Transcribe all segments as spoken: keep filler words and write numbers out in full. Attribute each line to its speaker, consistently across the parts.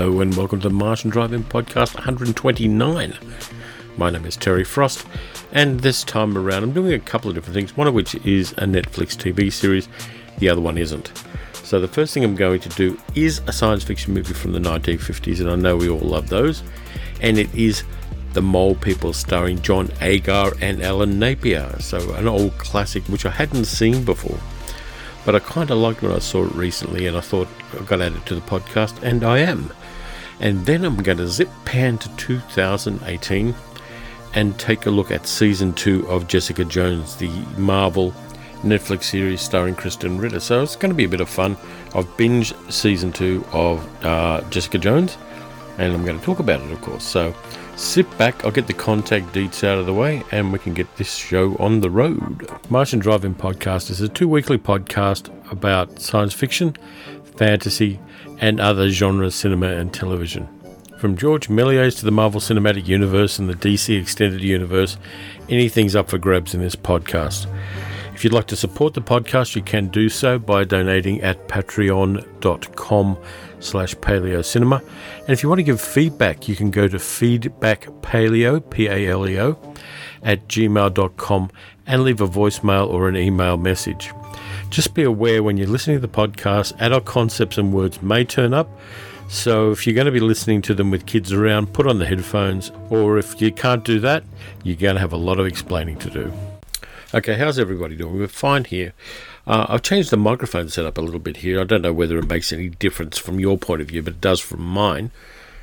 Speaker 1: Hello and welcome to the Martian Drive-In Podcast one hundred twenty-nine. My name is Terry Frost, and this time around I'm doing a couple of different things, one of which is a Netflix T V series, the other one isn't. So the first thing I'm going to do is a science fiction movie from the nineteen fifties, and I know we all love those, and it is The Mole People, starring John Agar and Alan Napier. So an old classic which I hadn't seen before, but I kind of liked when I saw it recently, and I thought I got added to the podcast, and I am. And then I'm going to zip pan to two thousand eighteen and take a look at season two of Jessica Jones, the Marvel Netflix series starring Kristen Ritter. So it's going to be a bit of fun. I've binged season two of uh, Jessica Jones, and I'm going to talk about it, of course. So sit back, I'll get the contact deets out of the way, and we can get this show on the road. Martian Drive-In Podcast is a two-weekly podcast about science fiction, fantasy, and other genres, cinema and television. From George Méliès to the Marvel Cinematic Universe and the D C Extended Universe, anything's up for grabs in this podcast. If you'd like to support the podcast, you can do so by donating at patreon.com slash paleocinema. And if you want to give feedback, you can go to feedbackpaleo, P A L E O, at gmail dot com and leave a voicemail or an email message. Just be aware when you're listening to the podcast, adult concepts and words may turn up. So if you're going to be listening to them with kids around, put on the headphones. Or if you can't do that, you're going to have a lot of explaining to do. Okay, how's everybody doing? We're fine here. Uh, I've changed the microphone setup a little bit here. I don't know whether it makes any difference from your point of view, but it does from mine.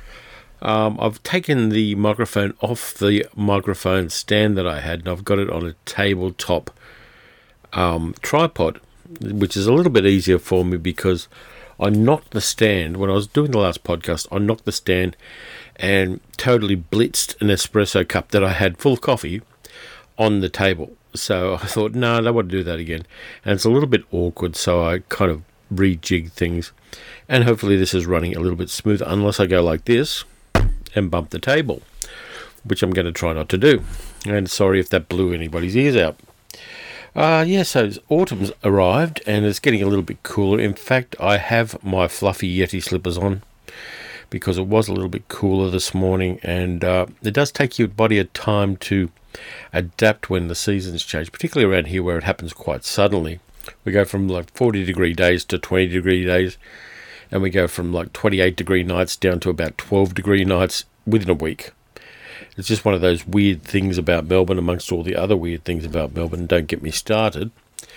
Speaker 1: Um, I've taken the microphone off the microphone stand that I had, and I've got it on a tabletop um, tripod, which is a little bit easier for me because I knocked the stand, when I was doing the last podcast, I knocked the stand and totally blitzed an espresso cup that I had full of coffee on the table. So I thought, no, I don't want to do that again. And it's a little bit awkward, so I kind of rejigged things. And hopefully this is running a little bit smoother, unless I go like this and bump the table, which I'm going to try not to do. And sorry if that blew anybody's ears out. Uh, yeah, so autumn's arrived, and it's getting a little bit cooler. In fact, I have my fluffy Yeti slippers on, because it was a little bit cooler this morning, and uh, it does take your body a time to adapt when the seasons change, particularly around here where it happens quite suddenly. We go from like forty degree days to twenty degree days, and we go from like twenty-eight degree nights down to about twelve degree nights within a week. It's just one of those weird things about Melbourne amongst all the other weird things about Melbourne. Don't get me started.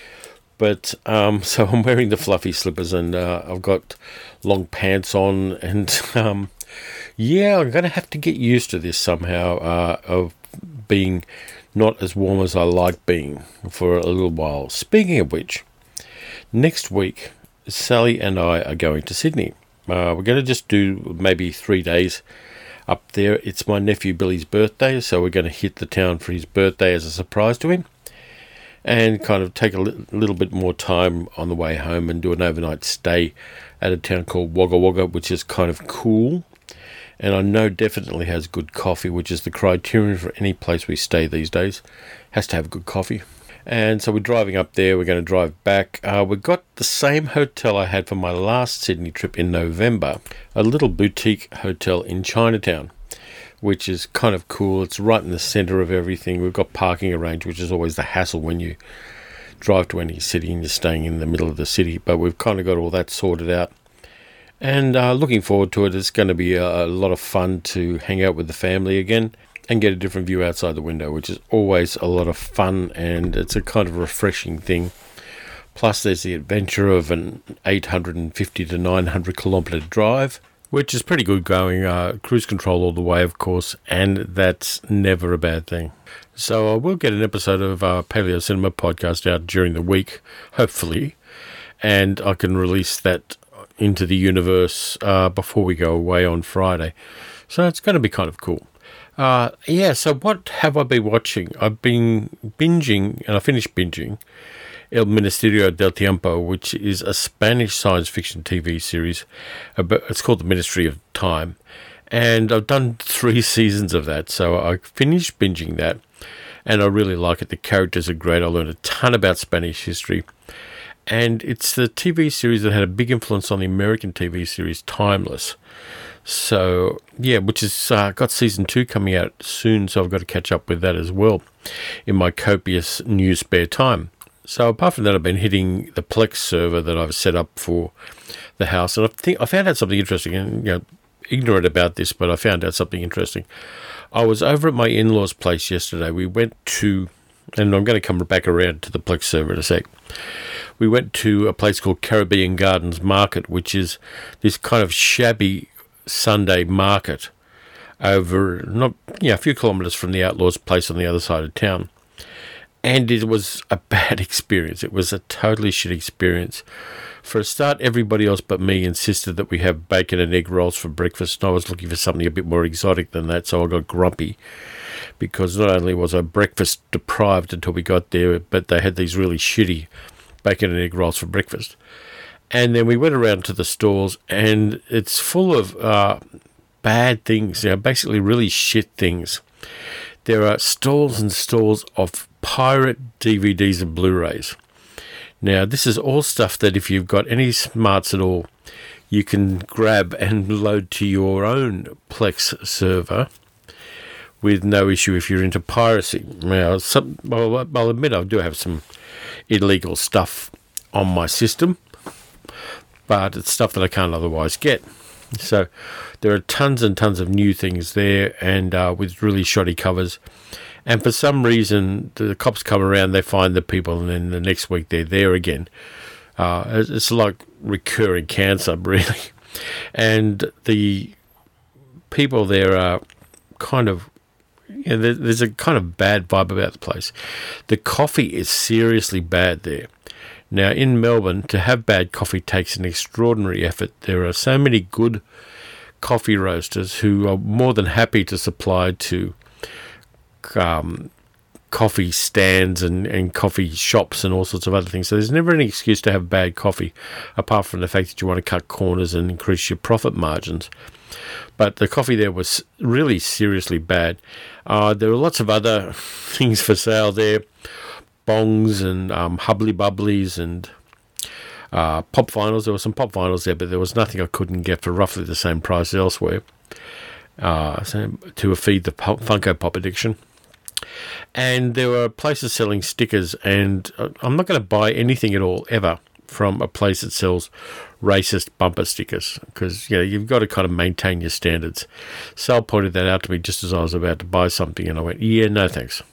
Speaker 1: But um, so I'm wearing the fluffy slippers, and uh, I've got long pants on, and um, yeah, I'm going to have to get used to this somehow, uh, of being not as warm as I like being for a little while. Speaking of which, next week, Sally and I are going to Sydney. Uh, we're going to just do maybe three days up there. It's my nephew Billy's birthday, so we're going to hit the town for his birthday as a surprise to him, and kind of take a li- little bit more time on the way home and do an overnight stay at a town called Wagga Wagga, which is kind of cool, and I know definitely has good coffee, which is the criterion for any place we stay these days. Has to have good coffee. And so we're driving up there, we're going to drive back. Uh, we've got the same hotel I had for my last Sydney trip in November, a little boutique hotel in Chinatown, which is kind of cool. It's right in the centre of everything. We've got parking arranged, which is always the hassle when you drive to any city and you're staying in the middle of the city, but we've kind of got all that sorted out. And uh, looking forward to it. It's going to be a, a lot of fun to hang out with the family again and get a different view outside the window, which is always a lot of fun, and it's a kind of refreshing thing. Plus there's the adventure of an eight hundred fifty to nine hundred kilometre drive, which is pretty good going, uh, cruise control all the way, of course, and that's never a bad thing. So I will get an episode of our Paleo Cinema podcast out during the week, hopefully, and I can release that into the universe uh, before we go away on Friday. So it's going to be kind of cool. Uh, yeah, so what have I been watching? I've been binging, and I finished binging, El Ministerio del Tiempo, which is a Spanish science fiction T V series. About, it's called The Ministry of Time, and I've done three seasons of that, so I finished binging that, and I really like it. The characters are great. I learned a ton about Spanish history, and it's the T V series that had a big influence on the American T V series Timeless. So, yeah, which is uh, got season two coming out soon, so I've got to catch up with that as well in my copious new spare time. So apart from that, I've been hitting the Plex server that I've set up for the house, and I think I found out something interesting, and you know, ignorant about this, but I found out something interesting. I was over at my in-laws' place yesterday. We went to, and I'm going to come back around to the Plex server in a sec. We went to a place called Caribbean Gardens Market, which is this kind of shabby Sunday market over not you know, a few kilometres from the Outlaws' place on the other side of town. And it was a bad experience. It was a totally shit experience. For a start, everybody else but me insisted that we have bacon and egg rolls for breakfast, and I was looking for something a bit more exotic than that, so I got grumpy, because not only was I breakfast deprived until we got there, but they had these really shitty bacon and egg rolls for breakfast. And then we went around to the stalls, and it's full of uh, bad things, you know, basically really shit things. There are stalls and stalls of pirate D V Ds and Blu-rays. Now, this is all stuff that if you've got any smarts at all, you can grab and load to your own Plex server with no issue if you're into piracy. Now, some, well, I'll admit I do have some illegal stuff on my system, but it's stuff that I can't otherwise get. So there are tons and tons of new things there, and uh, with really shoddy covers. And for some reason, the cops come around, they find the people, and then the next week they're there again. Uh, it's like recurring cancer, really. And the people there are kind of, you know, there's a kind of bad vibe about the place. The coffee is seriously bad there. Now, in Melbourne, to have bad coffee takes an extraordinary effort. There are so many good coffee roasters who are more than happy to supply to um, coffee stands and, and coffee shops and all sorts of other things. So there's never any excuse to have bad coffee, apart from the fact that you want to cut corners and increase your profit margins. But the coffee there was really seriously bad. Uh, there were lots of other things for sale there. Bongs and um, hubbly bubblies and uh, pop vinyls. There were some pop vinyls there, but there was nothing I couldn't get for roughly the same price elsewhere uh, so to feed the pop, Funko Pop addiction. And there were places selling stickers, and I'm not going to buy anything at all ever from a place that sells racist bumper stickers, because you know you've got to kind of maintain your standards. Sal pointed that out to me just as I was about to buy something, and I went, yeah, no thanks.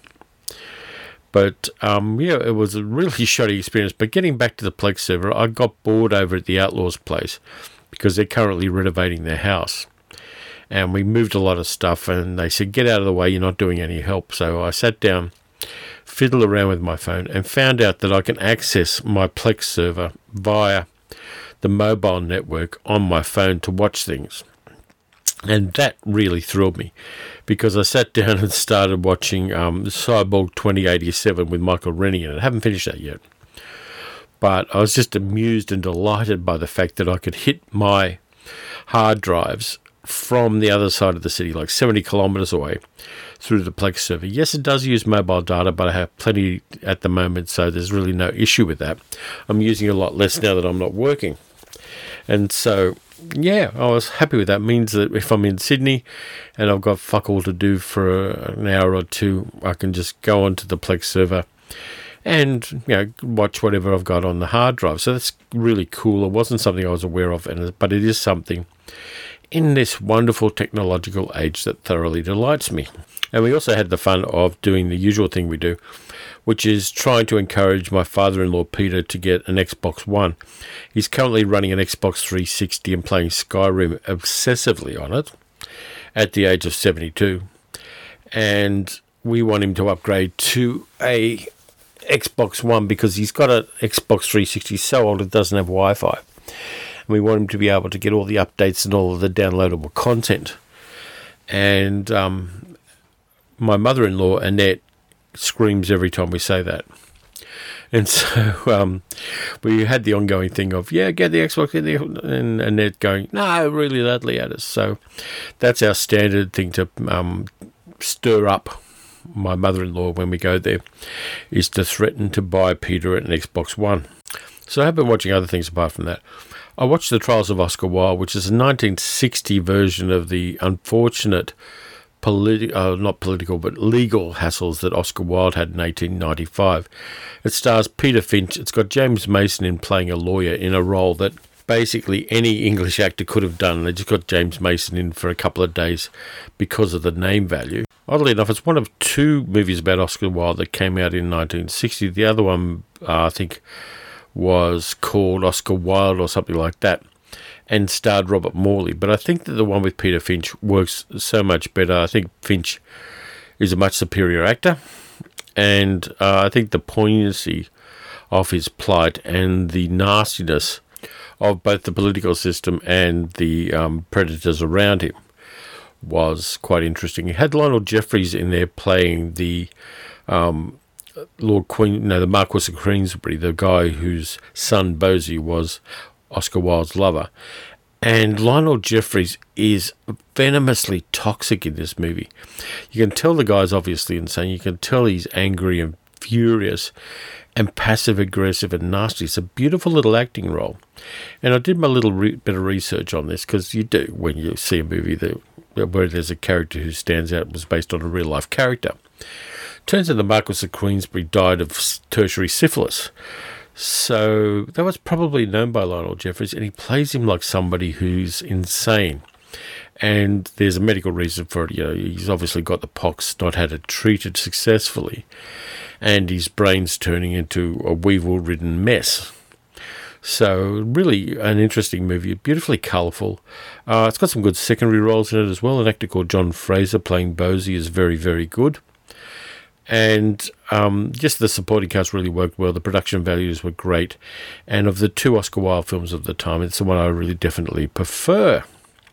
Speaker 1: But um, yeah, it was a really shoddy experience. But getting back to the Plex server, I got bored over at the Outlaws' place because they're currently renovating their house. And we moved a lot of stuff, and they said, get out of the way, you're not doing any help. So I sat down, fiddled around with my phone, and found out that I can access my Plex server via the mobile network on my phone to watch things. And that really thrilled me, because I sat down and started watching um, Cyborg twenty eighty-seven with Michael Rennie in it. I haven't finished that yet. But I was just amused and delighted by the fact that I could hit my hard drives from the other side of the city, like seventy kilometres away, through the Plex server. Yes, it does use mobile data, but I have plenty at the moment, so there's really no issue with that. I'm using a lot less now that I'm not working. And so, yeah, I was happy with that. It means that if I'm in Sydney and I've got fuck all to do for an hour or two, I can just go onto the Plex server and, you know, watch whatever I've got on the hard drive. So that's really cool. It wasn't something I was aware of, but it is something in this wonderful technological age that thoroughly delights me. And we also had the fun of doing the usual thing we do, which is trying to encourage my father-in-law Peter to get an Xbox One. He's currently running an Xbox three sixty and playing Skyrim obsessively on it at the age of seventy-two. And we want him to upgrade to a Xbox One because he's got an Xbox three sixty so old it doesn't have Wi-Fi. And we want him to be able to get all the updates and all of the downloadable content. And um, my mother-in-law, Annette, screams every time we say that. And so um, we had the ongoing thing of, yeah, get the Xbox, get the, and Annette going, no, really loudly at us. So that's our standard thing to um, stir up my mother-in-law when we go there, is to threaten to buy Peter an Xbox One. So I have been watching other things apart from that. I watched The Trials of Oscar Wilde, which is a nineteen sixty version of the unfortunate politi- uh, not political, but legal hassles that Oscar Wilde had in eighteen ninety-five. It stars Peter Finch. It's got James Mason in playing a lawyer in a role that basically any English actor could have done. They just got James Mason in for a couple of days because of the name value. Oddly enough, it's one of two movies about Oscar Wilde that came out in nineteen sixty. The other one, uh, I think, was called Oscar Wilde or something like that, and starred Robert Morley. But I think that the one with Peter Finch works so much better. I think Finch is a much superior actor, and uh, I think the poignancy of his plight and the nastiness of both the political system and the um, predators around him was quite interesting. He had Lionel Jeffries in there playing the um, Lord Queen, no, the Marquis of Queensberry, the guy whose son Bosie was Oscar Wilde's lover. And Lionel Jeffries is venomously toxic in this movie. You can tell the guy's obviously insane. You can tell he's angry and furious and passive-aggressive and nasty. It's a beautiful little acting role. And I did my little re- bit of research on this, because you do when you see a movie that where there's a character who stands out and was based on a real-life character. Turns out the Marquis of Queensberry died of tertiary syphilis. So that was probably known by Lionel Jeffries, and he plays him like somebody who's insane. And there's a medical reason for it. You know, he's obviously got the pox, not had it treated successfully, and his brain's turning into a weevil-ridden mess. So really an interesting movie, beautifully colourful. Uh, it's got some good secondary roles in it as well. An actor called John Fraser playing Bosie is very, very good. And um, just the supporting cast really worked well. The production values were great. And of the two Oscar Wilde films of the time, it's the one I really definitely prefer.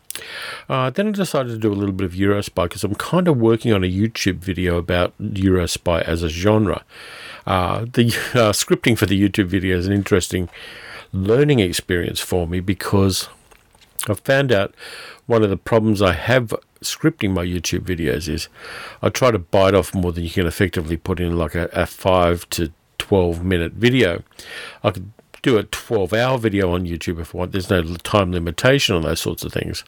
Speaker 1: Uh, then I decided to do a little bit of Eurospy, because I'm kind of working on a YouTube video about Eurospy as a genre. Uh, the uh, scripting for the YouTube video is an interesting learning experience for me, because I've found out one of the problems I have scripting my YouTube videos is I try to bite off more than you can effectively put in like a, a five to twelve minute video. I could do a twelve hour video on YouTube if I want. There's no time limitation on those sorts of things.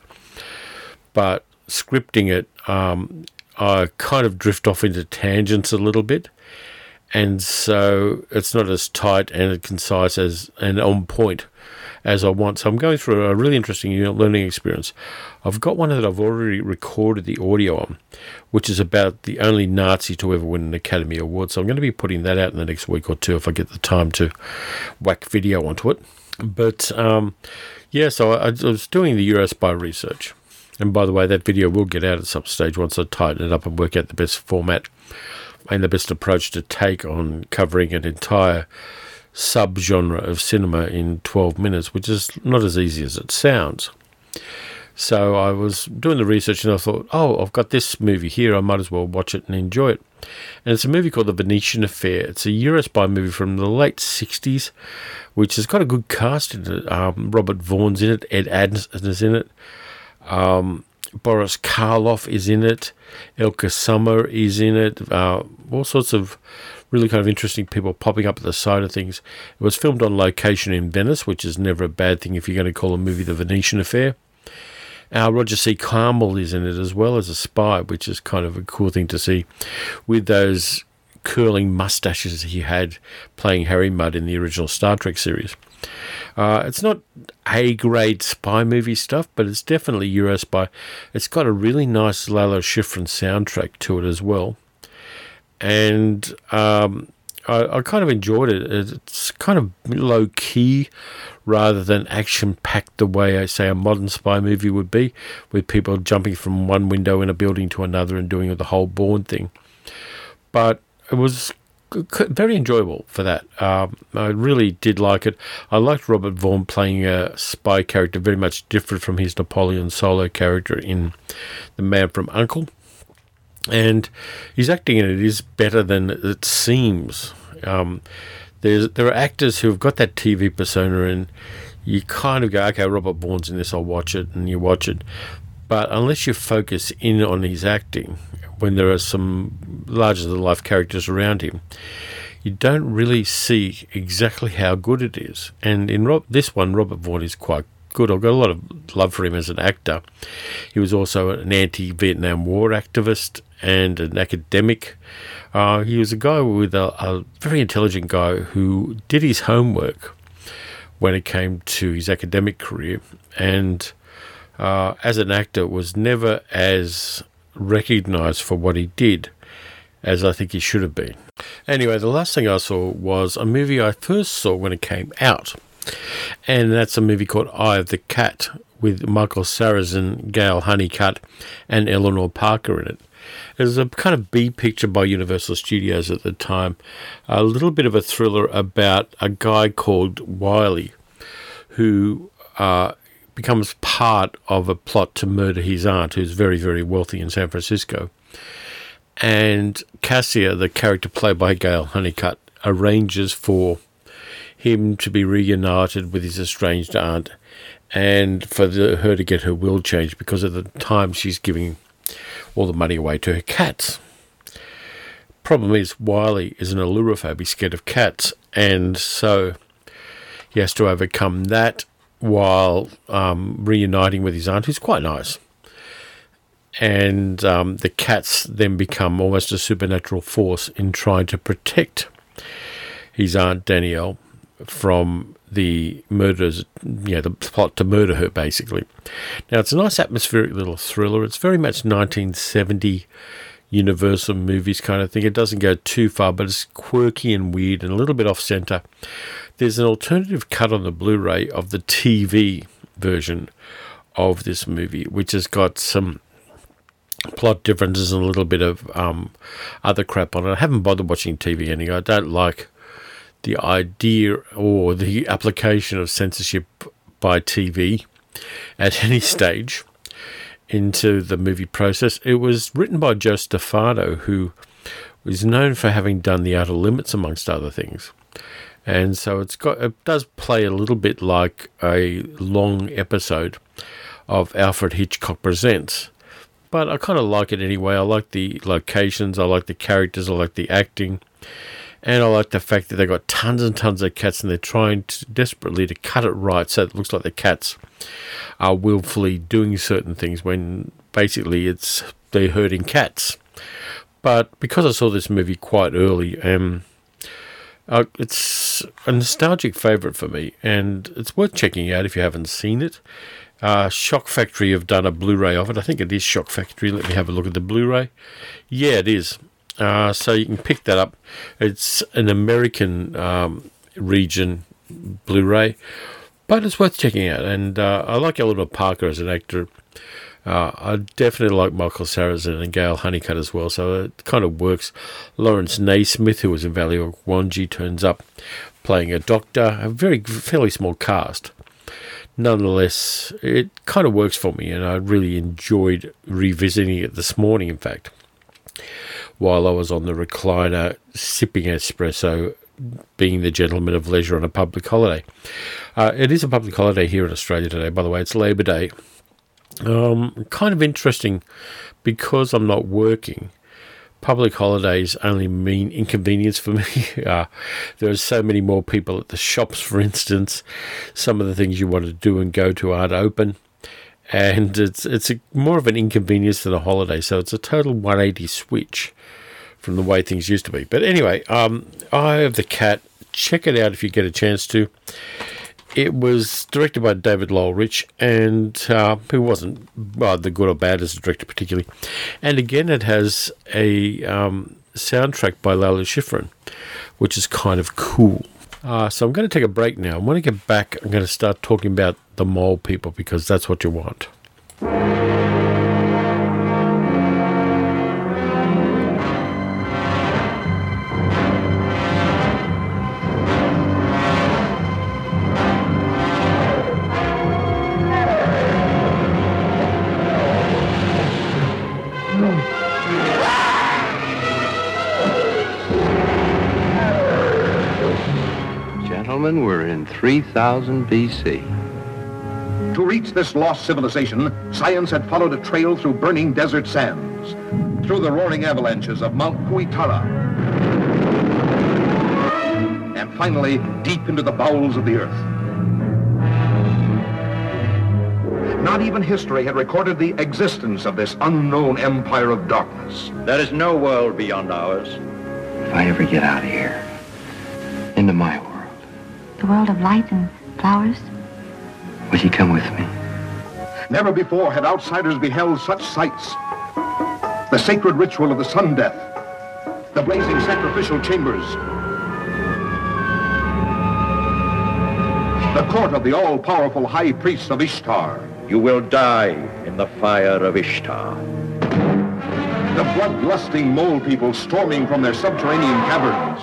Speaker 1: But scripting it, um, I kind of drift off into tangents a little bit. And so it's not as tight and concise as and on point as I want. So I'm going through a really interesting learning experience. I've got one that I've already recorded the audio on, which is about the only Nazi to ever win an Academy Award. So I'm going to be putting that out in the next week or two if I get the time to whack video onto it. But um, yeah, so I, I was doing the Eurospy research. And by the way, that video will get out at some stage once I tighten it up and work out the best format and the best approach to take on covering an entire subgenre of cinema in twelve minutes, which is not as easy as it sounds. So I was doing the research and I thought, oh, I've got this movie here, I might as well watch it and enjoy it. And it's a movie called The Venetian Affair. It's a Eurospy movie from the late sixties, which has got a good cast in it. Um, Robert Vaughan's in it, Ed Adams is in it, um, Boris Karloff is in it, Elke Sommer is in it, uh, all sorts of really kind of interesting people popping up at the side of things. It was filmed on location in Venice, which is never a bad thing if you're going to call a movie The Venetian Affair. Uh, Roger C. Carmel is in it as well as a spy, which is kind of a cool thing to see, with those curling mustaches he had playing Harry Mudd in the original Star Trek series. Uh, it's not A-grade spy movie stuff, but it's definitely Eurospy. It's got a really nice Lalo Schifrin soundtrack to it as well. And um, I, I kind of enjoyed it. It's kind of low-key rather than action-packed the way, I say, a modern spy movie would be, with people jumping from one window in a building to another and doing the whole Bourne thing. But it was very enjoyable for that. Um, I really did like it. I liked Robert Vaughn playing a spy character very much different from his Napoleon Solo character in The Man from U N C L E. And his acting in it is better than it seems. Um, there's, there are actors who have got that T V persona and you kind of go, okay, Robert Vaughan's in this, I'll watch it, and you watch it. But unless you focus in on his acting, when there are some larger-than-life characters around him, you don't really see exactly how good it is. And in Rob, this one, Robert Vaughn is quite good. I've got a lot of love for him as an actor. He was also an anti-Vietnam War activist and an academic. Uh, he was a guy with a, a very intelligent guy who did his homework when it came to his academic career, and uh, as an actor was never as recognised for what he did as I think he should have been. Anyway, the last thing I saw was a movie I first saw when it came out, and that's a movie called Eye of the Cat with Michael Sarrazin, Gail Honeycutt, and Eleanor Parker in it. It was a kind of B picture by Universal Studios at the time, a little bit of a thriller about a guy called Wiley who uh, becomes part of a plot to murder his aunt, who's very, very wealthy in San Francisco. And Cassia, the character played by Gail Honeycutt, arranges for him to be reunited with his estranged aunt and for the, her to get her will changed, because at the time she's giving all the money away to her cats. Problem is, Wiley is an allurophobe. He's scared of cats, and so he has to overcome that while um, reuniting with his aunt, who's quite nice. And um, the cats then become almost a supernatural force in trying to protect his aunt Danielle from the murders, you know, the plot to murder her, basically. Now, it's a nice atmospheric little thriller. It's very much nineteen seventy Universal movies kind of thing. It doesn't go too far, but it's quirky and weird and a little bit off-centre. There's an alternative cut on the Blu-ray of the T V version of this movie, which has got some plot differences and a little bit of um, other crap on it. I haven't bothered watching T V anyway. I don't like the idea or the application of censorship by T V at any stage into the movie process. It was written by Joe Stefano, who is known for having done The Outer Limits, amongst other things. And so it's got it does play a little bit like a long episode of Alfred Hitchcock Presents. But I kind of like it anyway. I like the locations, I like the characters, I like the acting. And I like the fact that they've got tons and tons of cats and they're trying to, desperately to cut it right so it looks like the cats are willfully doing certain things when basically it's they're hurting cats. But because I saw this movie quite early, um, uh, it's a nostalgic favourite for me, and it's worth checking out if you haven't seen it. Uh, Shock Factory have done a Blu-ray of it. I think it is Shock Factory. Let me have a look at the Blu-ray. Yeah, it is. Uh, so you can pick that up. It's an American um, region Blu-ray, but it's worth checking out. And uh, I like Eleanor Parker as an actor. Uh, I definitely like Michael Sarrazin and Gail Honeycutt as well, so it kind of works. Lawrence Naismith, who was in Valley of Wanji, turns up playing a doctor. A very fairly small cast. Nonetheless, it kind of works for me, and I really enjoyed revisiting it this morning, in fact, while I was on the recliner sipping espresso, being the gentleman of leisure on a public holiday. Uh, it is a public holiday here in Australia today, by the way. It's Labor Day. Um, kind of interesting because I'm not working. Public holidays only mean inconvenience for me. Uh, there are so many more people at the shops, for instance. Some of the things you want to do and go to aren't open. And it's it's a, more of an inconvenience than a holiday. So it's a total one eighty switch from the way things used to be. But anyway, um, Eye of the Cat, check it out if you get a chance to. It was directed by David Lowell Rich, and uh, who wasn't well, the good or bad as a director particularly. And again, it has a um, soundtrack by Lalo Schifrin, which is kind of cool. Uh, so I'm going to take a break now. When I get back, I'm going to start talking about the mole people, because that's what you want.
Speaker 2: Gentlemen, we're in three thousand B C.
Speaker 3: To reach this lost civilization, science had followed a trail through burning desert sands, through the roaring avalanches of Mount Huitara. and finally deep into the bowels of the earth. Not even history had recorded the existence of this unknown empire of darkness.
Speaker 4: There is no world beyond ours.
Speaker 2: If I ever get out of here, into my world,
Speaker 5: The world of light and flowers.
Speaker 2: would you come with me?
Speaker 3: Never before had outsiders beheld such sights. The sacred ritual of the sun death, the blazing sacrificial chambers, the court of the all-powerful high priest of Ishtar,
Speaker 4: You will die in the fire of Ishtar.
Speaker 3: the blood-lusting mole people storming from their subterranean caverns.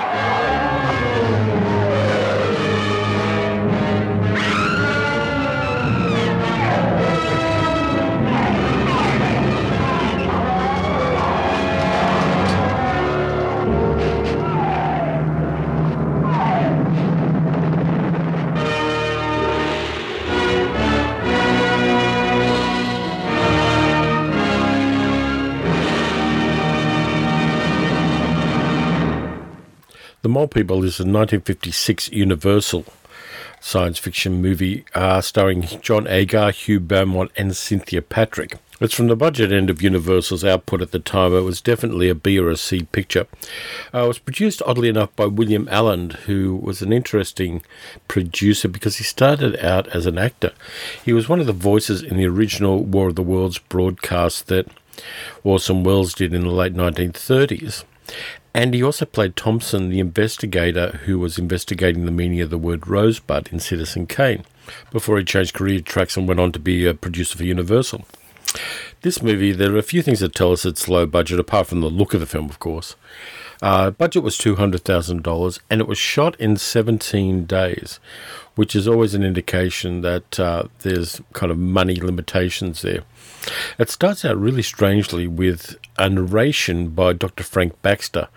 Speaker 1: The Mole People is a nineteen fifty-six Universal science fiction movie uh, starring John Agar, Hugh Beaumont and Cynthia Patrick. It's from the budget end of Universal's output at the time. It was definitely a B or a C picture. Uh, it was produced, oddly enough, by William Alland, who was an interesting producer because he started out as an actor. He was one of the voices in the original War of the Worlds broadcast that Orson Welles did in the late nineteen thirties. And he also played Thompson, the investigator who was investigating the meaning of the word rosebud in Citizen Kane, before he changed career tracks and went on to be a producer for Universal. This movie, there are a few things that tell us it's low budget, apart from the look of the film, of course. Uh, budget was two hundred thousand dollars, and it was shot in seventeen days, which is always an indication that uh, there's kind of money limitations there. It starts out really strangely with a narration by Doctor Frank Baxter,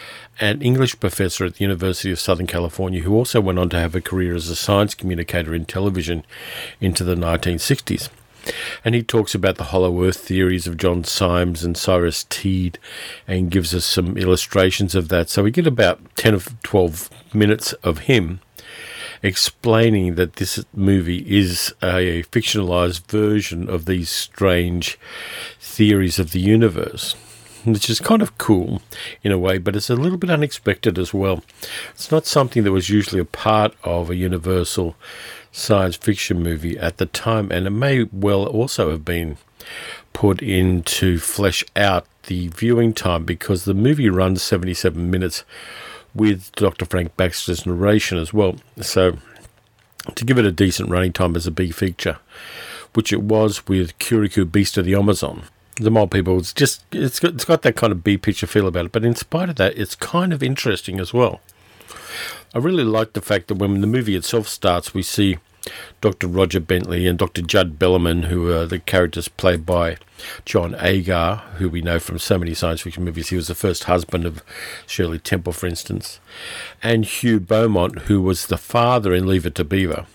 Speaker 1: an English professor at the University of Southern California, who also went on to have a career as a science communicator in television into the nineteen sixties. And he talks about the hollow earth theories of John Symes and Cyrus Teed and gives us some illustrations of that. So we get about ten or twelve minutes of him explaining that this movie is a fictionalized version of these strange theories of the universe, which is kind of cool in a way, but it's a little bit unexpected as well. It's not something that was usually a part of a Universal science fiction movie at the time, and it may well also have been put in to flesh out the viewing time, because the movie runs seventy-seven minutes with Doctor Frank Baxter's narration as well. So to give it a decent running time as a B feature, which it was with Kuriku, Beast of the Amazon, The Mole People, it's just it's got, it's got that kind of B picture feel about it, but in spite of that, it's kind of interesting as well. I really like the fact that when the movie itself starts, we see Doctor Roger Bentley and Doctor Judd Bellerman, who are the characters played by John Agar, who we know from so many science fiction movies. He was the first husband of Shirley Temple, for instance, and Hugh Beaumont, who was the father in Leave It to Beaver.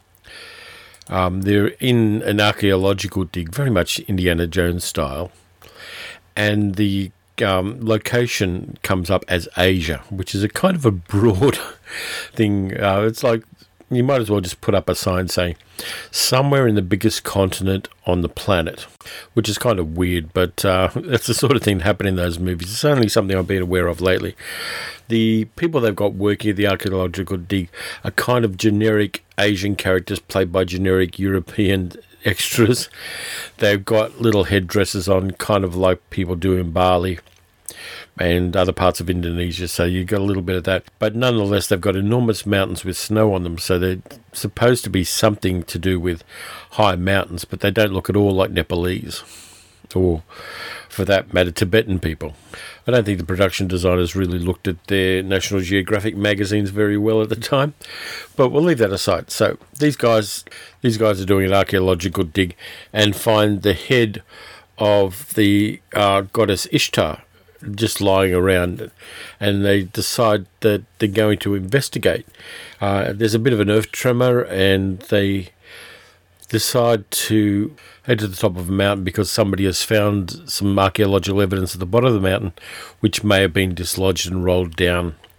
Speaker 1: Um, they're in an archaeological dig, very much Indiana Jones style, and the um, location comes up as Asia, which is a kind of a broad thing. Uh, it's like you might as well just put up a sign saying somewhere in the biggest continent on the planet, which is kind of weird, but uh, that's the sort of thing that happened in those movies. It's only something I've been aware of lately. The people they've got working at the archaeological dig are kind of generic Asian characters played by generic European extras. They've got little headdresses on, kind of like people do in Bali and other parts of Indonesia, so you got a little bit of that. But nonetheless, they've got enormous mountains with snow on them, so they're supposed to be something to do with high mountains, but they don't look at all like Nepalese, or for that matter, Tibetan people. I don't think the production designers really looked at their National Geographic magazines very well at the time, but we'll leave that aside. So these guys, these guys are doing an archaeological dig and find the head of the uh, goddess Ishtar just lying around, and they decide that they're going to investigate. Uh, there's a bit of an earth tremor, and they decide to head to the top of a mountain because somebody has found some archaeological evidence at the bottom of the mountain, which may have been dislodged and rolled down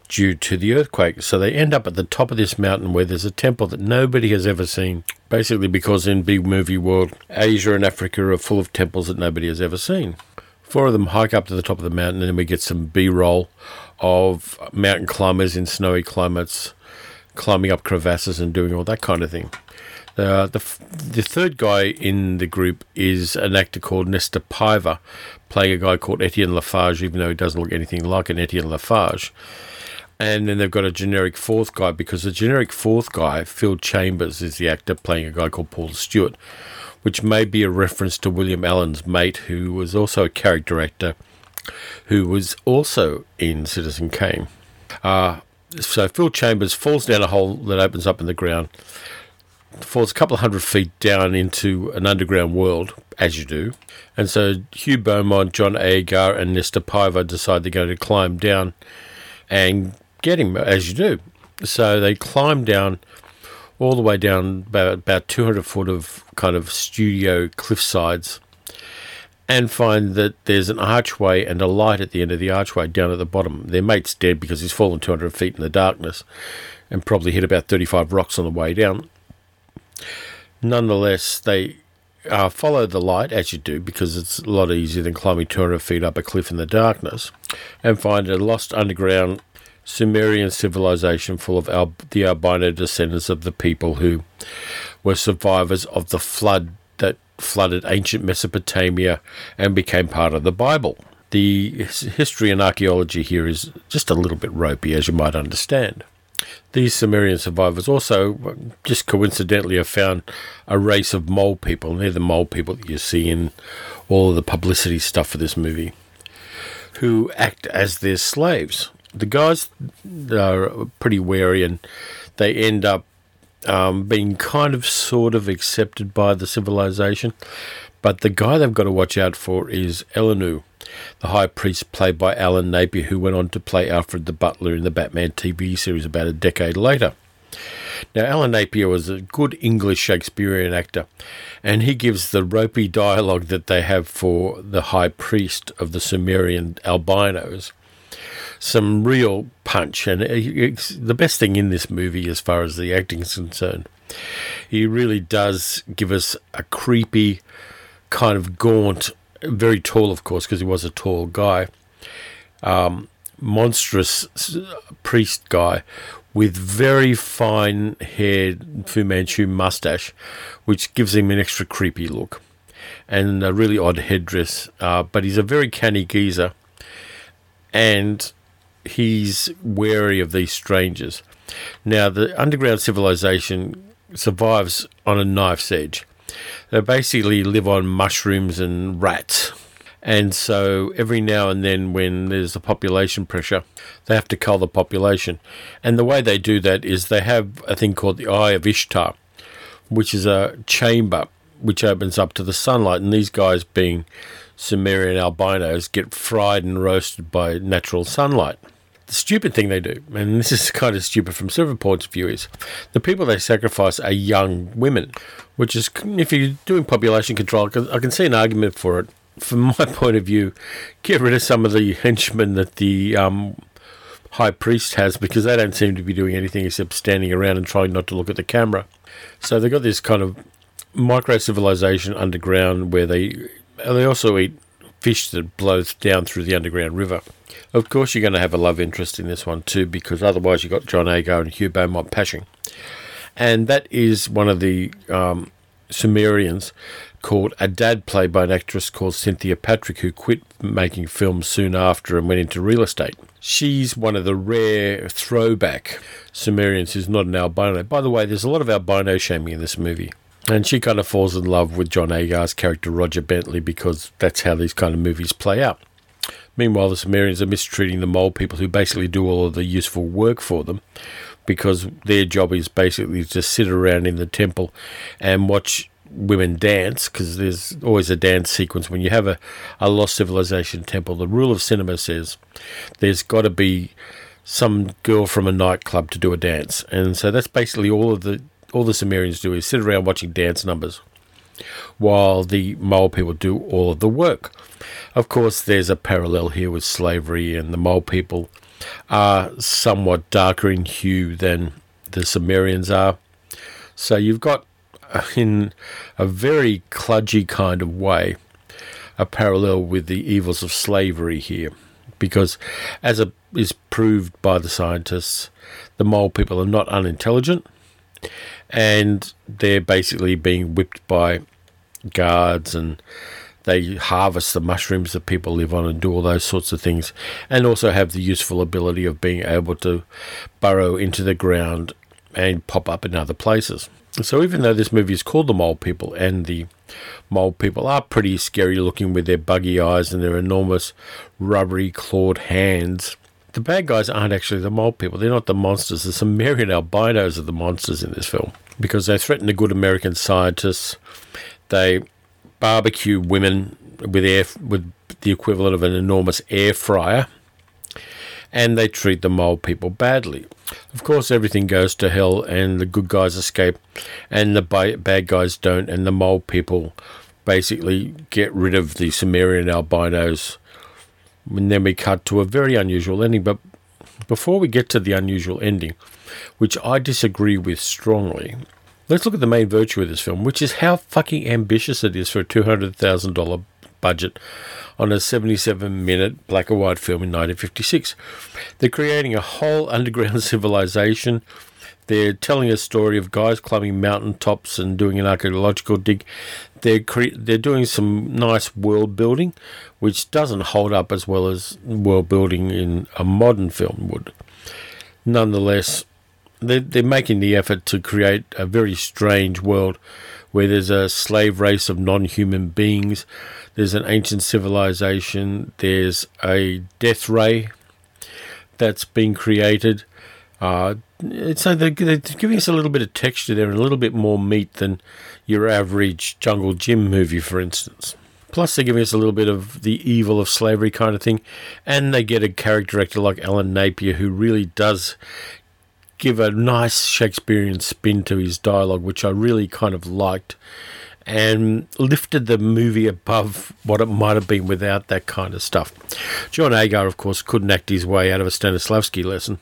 Speaker 1: due to the earthquake. So they end up at the top of this mountain where there's a temple that nobody has ever seen. Basically because in big movie world, Asia and Africa are full of temples that nobody has ever seen. Four of them hike up to the top of the mountain, and then we get some B-roll of mountain climbers in snowy climates, climbing up crevasses and doing all that kind of thing. Uh, the the third guy in the group is an actor called Nestor Piver, playing a guy called Etienne Lafarge, even though he doesn't look anything like an Etienne Lafarge. And then they've got a generic fourth guy, because the generic fourth guy, Phil Chambers, is the actor playing a guy called Paul Stewart, which may be a reference to William Allen's mate, who was also a character actor, who was also in Citizen Kane. Uh, so Phil Chambers falls down a hole that opens up in the ground, falls a couple of hundred feet down into an underground world, as you do. And so Hugh Beaumont, John Agar, and Nestor Piver decide they're going to climb down and get him, as you do. So they climb down all the way down about, about two hundred foot of kind of studio cliff sides, and find that there's an archway and a light at the end of the archway down at the bottom. Their mate's dead because he's fallen two hundred feet in the darkness and probably hit about thirty-five rocks on the way down. Nonetheless, they uh, follow the light, as you do, because it's a lot easier than climbing two hundred feet up a cliff in the darkness, and find a lost underground Sumerian civilization full of al- the albino descendants of the people who were survivors of the flood that flooded ancient Mesopotamia and became part of the Bible. The history and archaeology here is just a little bit ropey, as you might understand. These Sumerian survivors also, just coincidentally, have found a race of mole people, and they're the mole people that you see in all of the publicity stuff for this movie, who act as their slaves. The guys are pretty wary, and they end up um, being kind of sort of accepted by the civilization. But the guy they've got to watch out for is Elenu, the high priest played by Alan Napier, who went on to play Alfred the Butler in the Batman T V series about a decade later. Now, Alan Napier was a good English Shakespearean actor, and he gives the ropey dialogue that they have for the high priest of the Sumerian albinos some real punch. And it's the best thing in this movie as far as the acting is concerned. He really does give us a creepy, kind of gaunt, very tall, of course, because he was a tall guy, um, monstrous priest guy with very fine-haired Fu Manchu mustache, which gives him an extra creepy look, and a really odd headdress. Uh, but he's a very canny geezer, and he's wary of these strangers. Now, the underground civilization survives on a knife's edge. They basically live on mushrooms and rats. And so every now and then when there's a population pressure, they have to cull the population. And the way they do that is they have a thing called the Eye of Ishtar, which is a chamber which opens up to the sunlight. And these guys, being Sumerian albinos, get fried and roasted by natural sunlight. The stupid thing they do, and this is kind of stupid from several points of view, is the people they sacrifice are young women, which is, if you're doing population control, I can see an argument for it. From my point of view, get rid of some of the henchmen that the um, high priest has, because they don't seem to be doing anything except standing around and trying not to look at the camera. So they've got this kind of micro-civilization underground where they they also eat fish that blows down through the underground river. Of course, you're going to have a love interest in this one too, because otherwise you've got John Agar and Hugh Beaumont Pashing. And that is one of the um, Sumerians called Adad, played by an actress called Cynthia Patrick, who quit making films soon after and went into real estate. She's one of the rare throwback Sumerians who's not an albino. By the way, there's a lot of albino shaming in this movie. And she kind of falls in love with John Agar's character, Roger Bentley, because that's how these kind of movies play out. Meanwhile, the Sumerians are mistreating the mole people, who basically do all of the useful work for them, because their job is basically to sit around in the temple and watch women dance, because there's always a dance sequence. When you have a, a lost civilization temple, the rule of cinema says there's got to be some girl from a nightclub to do a dance. And so that's basically all of the all the Sumerians do, is sit around watching dance numbers while the mole people do all of the work. Of course, there's a parallel here with slavery, and the mole people are somewhat darker in hue than the Sumerians are. So you've got, in a very kludgy kind of way, a parallel with the evils of slavery here. Because, as a, is proved by the scientists, the mole people are not unintelligent, and they're basically being whipped by guards, and they harvest the mushrooms that people live on and do all those sorts of things, and also have the useful ability of being able to burrow into the ground and pop up in other places. So even though this movie is called The Mole People, and the mole people are pretty scary looking with their buggy eyes and their enormous rubbery clawed hands, the bad guys aren't actually the mole people. They're not the monsters. The Sumerian albinos are the monsters in this film, because they threaten the good American scientists. They barbecue women with air with the equivalent of an enormous air fryer, and they treat the mole people badly. Of course, everything goes to hell, and the good guys escape, and the bad guys don't, and the mole people basically get rid of the Sumerian albinos. And then we cut to a very unusual ending. But before we get to the unusual ending, which I disagree with strongly, let's look at the main virtue of this film, which is how fucking ambitious it is for a two hundred thousand dollars budget on a seventy-seven minute black and white film in nineteen fifty-six. They're creating a whole underground civilization. They're telling a story of guys climbing mountaintops and doing an archaeological dig. They're cre- they're doing some nice world building, which doesn't hold up as well as world building in a modern film would. Nonetheless, they're, they're making the effort to create a very strange world where there's a slave race of non-human beings, there's an ancient civilization, there's a death ray that's been created. Uh, so they're, they're giving us a little bit of texture there and a little bit more meat than your average Jungle Jim movie, for instance. Plus, they're giving us a little bit of the evil of slavery kind of thing, and they get a character actor like Alan Napier who really does give a nice Shakespearean spin to his dialogue, which I really kind of liked, and lifted the movie above what it might have been without that kind of stuff. John Agar, of course, couldn't act his way out of a Stanislavski lesson,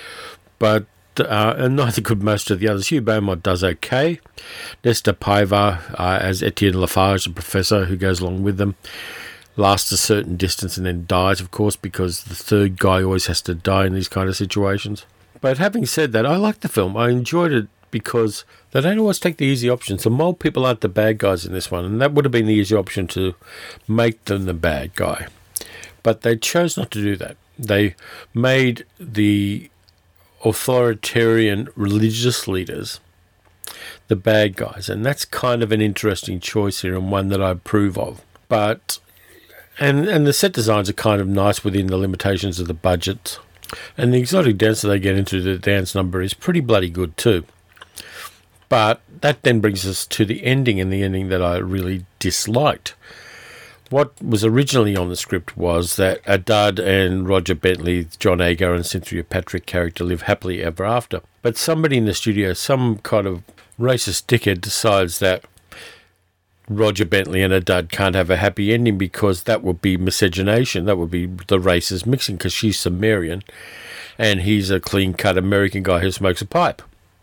Speaker 1: but uh, and neither could most of the others. Hugh Beaumont does okay. Nesta Paiva uh, as Etienne Lafarge, the professor who goes along with them, lasts a certain distance and then dies, of course, because the third guy always has to die in these kind of situations. But having said that, I liked the film. I enjoyed it because they don't always take the easy options. The mole people aren't the bad guys in this one, and that would have been the easy option to make them the bad guy. But they chose not to do that. They made the authoritarian religious leaders the bad guys, and that's kind of an interesting choice here and one that I approve of. But and and the set designs are kind of nice within the limitations of the budget. And the exotic dance that they get into, the dance number, is pretty bloody good too. But that then brings us to the ending, and the ending that I really disliked. What was originally on the script was that Adad and Roger Bentley, John Agar and Cynthia Patrick character live happily ever after. But somebody in the studio, some kind of racist dickhead, decides that Roger Bentley and Adad can't have a happy ending because that would be miscegenation. That would be the races mixing, because she's Sumerian and he's a clean-cut American guy who smokes a pipe.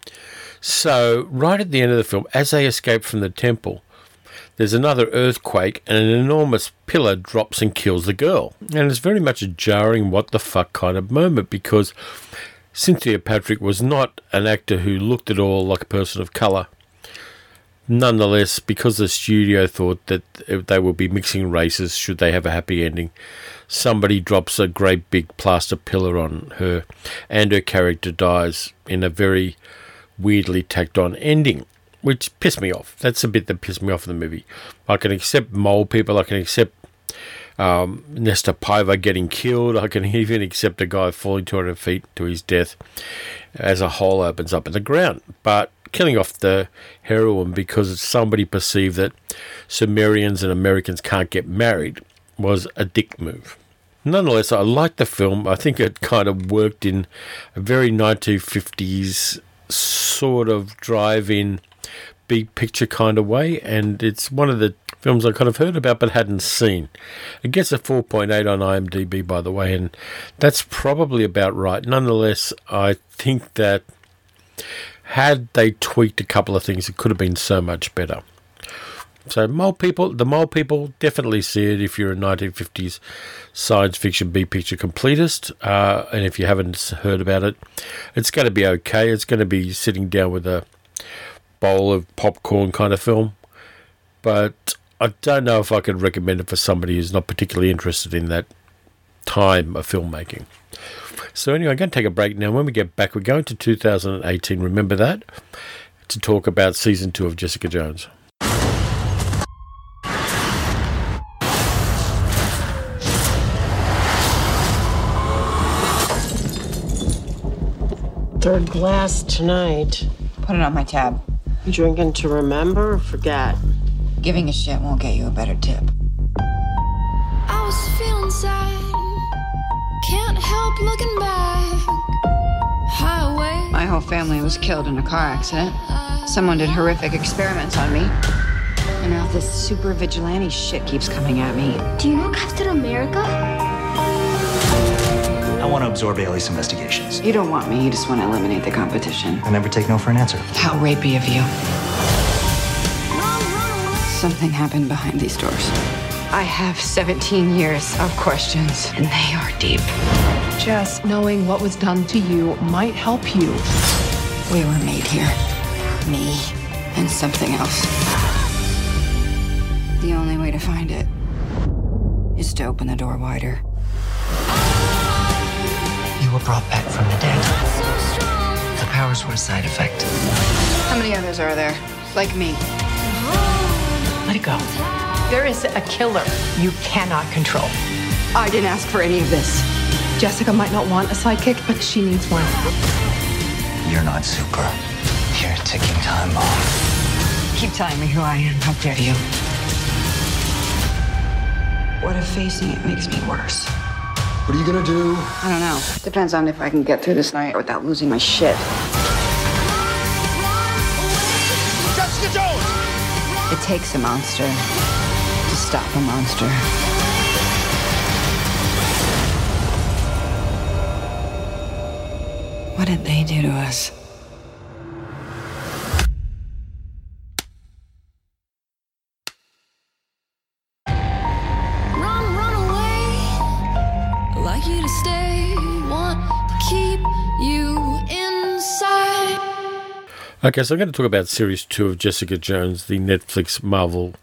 Speaker 1: So right at the end of the film, as they escape from the temple, there's another earthquake and an enormous pillar drops and kills the girl. And it's very much a jarring what the fuck kind of moment, because Cynthia Patrick was not an actor who looked at all like a person of colour. Nonetheless, because the studio thought that they would be mixing races should they have a happy ending, somebody drops a great big plaster pillar on her, and her character dies in a very weirdly tacked on ending, which pissed me off. That's a bit that pissed me off in the movie. I can accept mole people, I can accept um, Nesta Paiva getting killed, I can even accept a guy falling two hundred feet to his death as a hole opens up in the ground, but killing off the heroine because somebody perceived that Sumerians and Americans can't get married was a dick move. Nonetheless, I liked the film. I think it kind of worked in a very nineteen fifties sort of drive-in big picture kind of way, and it's one of the films I kind of heard about but hadn't seen. It gets a four point eight on IMDb, by the way, and that's probably about right. Nonetheless, I think that had they tweaked a couple of things, it could have been so much better. So Mole People, The Mole People, definitely see it if you're a nineteen fifties science fiction B-picture completist, uh, and if you haven't heard about it, it's going to be okay. It's going to be sitting down with a bowl of popcorn kind of film, but I don't know if I could recommend it for somebody who's not particularly interested in that time of filmmaking. So anyway, I'm going to take a break now. When we get back, we're going to two thousand eighteen, remember that, to talk about season two of Jessica Jones.
Speaker 6: Third glass tonight.
Speaker 7: Put it on my tab.
Speaker 6: You drinking to remember or forget?
Speaker 7: Giving a shit won't get you a better tip.
Speaker 8: I was feeling sad. Can't help looking back. Highway.
Speaker 7: My whole family was killed in a car accident. Someone did horrific experiments on me. And now this super vigilante shit keeps coming at me.
Speaker 8: Do you know Captain America?
Speaker 9: I want to absorb Ailey's investigations.
Speaker 7: You don't want me, you just want to eliminate the competition.
Speaker 9: I never take no for an answer.
Speaker 7: How rapey of you. Something happened behind these doors. I have seventeen years of questions, and they are deep.
Speaker 10: Jess, knowing what was done to you might help you.
Speaker 7: We were made here. Me and something else. The only way to find it is to open the door wider.
Speaker 9: You were brought back from the dead. The powers were a side effect.
Speaker 7: How many others are there? Like me?
Speaker 10: Let it go. There is a killer you cannot control.
Speaker 7: I didn't ask for any of this.
Speaker 10: Jessica might not want a sidekick, but she needs one.
Speaker 9: You're not super. You're a ticking time bomb.
Speaker 7: Keep telling me who I am. How dare you? What if facing it makes me worse?
Speaker 3: What are you gonna do?
Speaker 7: I don't know. Depends on if I can get through this night without losing my shit.
Speaker 3: Jessica Jones!
Speaker 7: It takes a monster to stop a monster. What did they do to us?
Speaker 8: Run, run away. Like you to stay. Want to keep you inside.
Speaker 1: Okay, so I'm going to talk about Series two of Jessica Jones, the Netflix Marvel